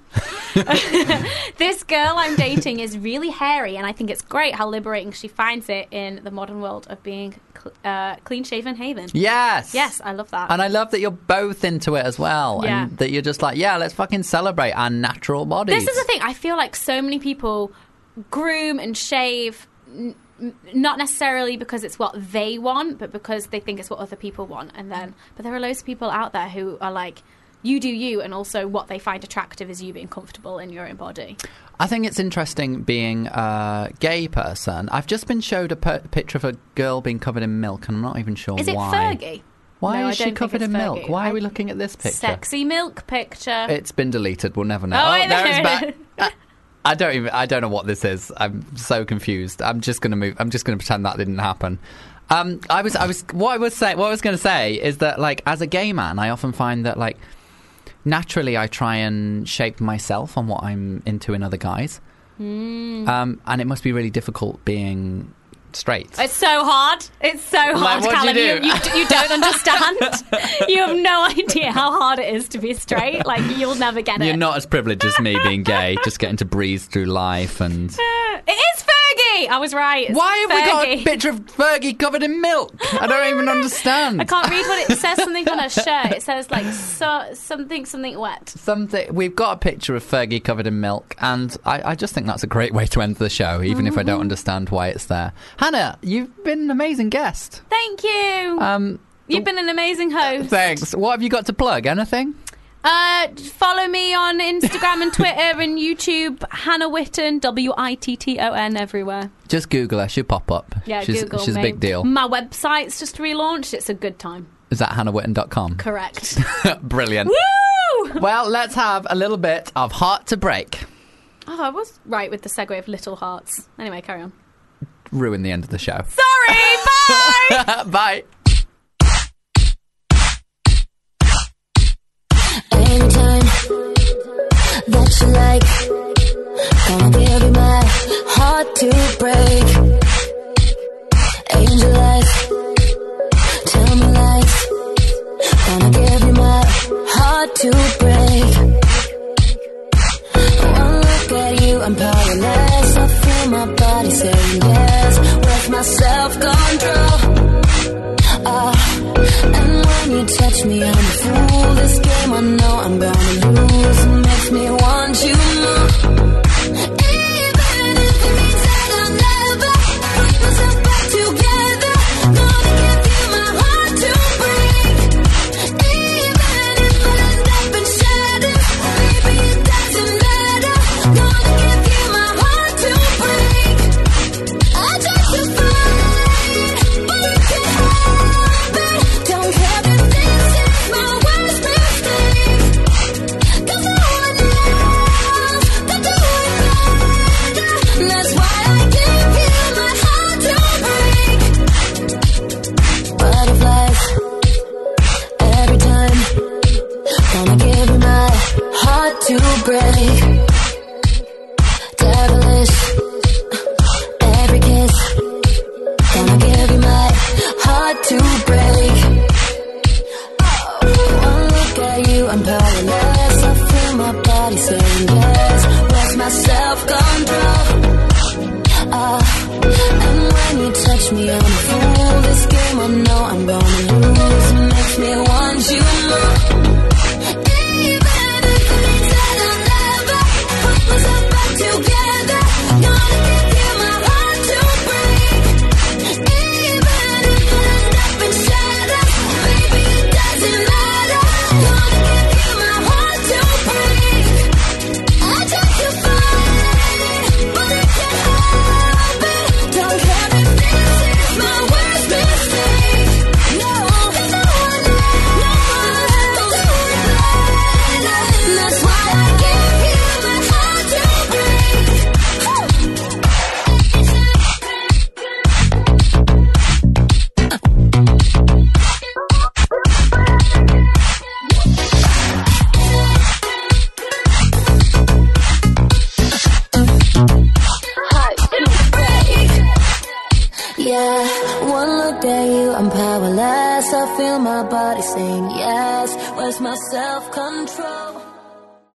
This girl I'm dating is really hairy, and I think it's great how liberating she finds it in the modern world of being clean-shaven haven. Yes! Yes, I love that. And I love that you're both into it as well. Yeah. And that you're just let's fucking celebrate our natural bodies. This is the thing. I feel like so many people groom and shave not necessarily because it's what they want, but because they think it's what other people want. But there are loads of people out there who are you do you, and also what they find attractive is you being comfortable in your own body. I think it's interesting being a gay person. I've just been showed a picture of a girl being covered in milk, and I'm not even sure why. Is it Fergie? Why is she covered in milk? Why are we looking at this picture? Sexy milk picture. It's been deleted. We'll never know. There it's back. I don't know what this is. I'm so confused. I'm just going to pretend that didn't happen. What I was going to say is that as a gay man, I often find that naturally I try and shape myself on what I'm into in other guys. And it must be really difficult being straight. It's so hard. It's so hard, Callum. You don't understand. You have no idea how hard it is to be straight. You'll never get it. You're not as privileged as me being gay, just getting to breeze through life and... It is Fergie! right. Why have we got a picture of Fergie covered in milk? I don't even understand. I can't read what it says. Something on her shirt. It says like something wet. We've got a picture of Fergie covered in milk, and I just think that's a great way to end the show, even if I don't understand why it's there. Hannah, you've been an amazing guest. Thank you. You've been an amazing host. Thanks. What have you got to plug? Anything? Follow me on Instagram and Twitter and YouTube, Hannah Witton, Witton, everywhere. Just Google her, she'll pop up. Yeah, she's a big deal. My website's just relaunched. It's a good time. Is that hannahwitton.com? Correct. Brilliant. Woo! Well, let's have a little bit of Heart to Break. Oh, I was right with the segue of Little Hearts. Anyway, carry on. Ruin the end of the show. Sorry, bye! Bye. Anytime that you like, gonna give you my heart to break. Angel eyes, tell me lies, gonna give you my heart to break. One look at you, I'm powerless. I feel my body saying yes. With my self-control. And when you touch me, I'm a fool. This game I know I'm gonna lose. It makes me want you more. Even if it means that I'll never put myself back together, gonna give you my heart to break. Even if I end up in shadows, baby, it doesn't matter. Gonna give you my heart to break. I tried to fight, but you can't help it. Don't care if this is my worst mistake. 'Cause no one knows that do it better. That's why I give you my heart to break. Butterflies every time. Gonna give you my heart to break. Devilish every kiss. Gonna give you my heart to break. One look at you, I'm powerless. I feel my body saying yes. Where's my self-control? And when you touch me, I'm a fool. This game I know I'm gonna lose. It makes me want you more. Even if it means that I'll never put myself back together, gonna give you my heart to break. Even if I end up in shadows, baby, it doesn't matter. Gonna give you my heart to break. I tried to fight, but I can't help it. Don't care if this is my worst mistake. No, 'cause no one knows. That's why I give you my heart to break. Yeah, one look at you, I'm powerless. I feel my body saying yes. Where's my self-control?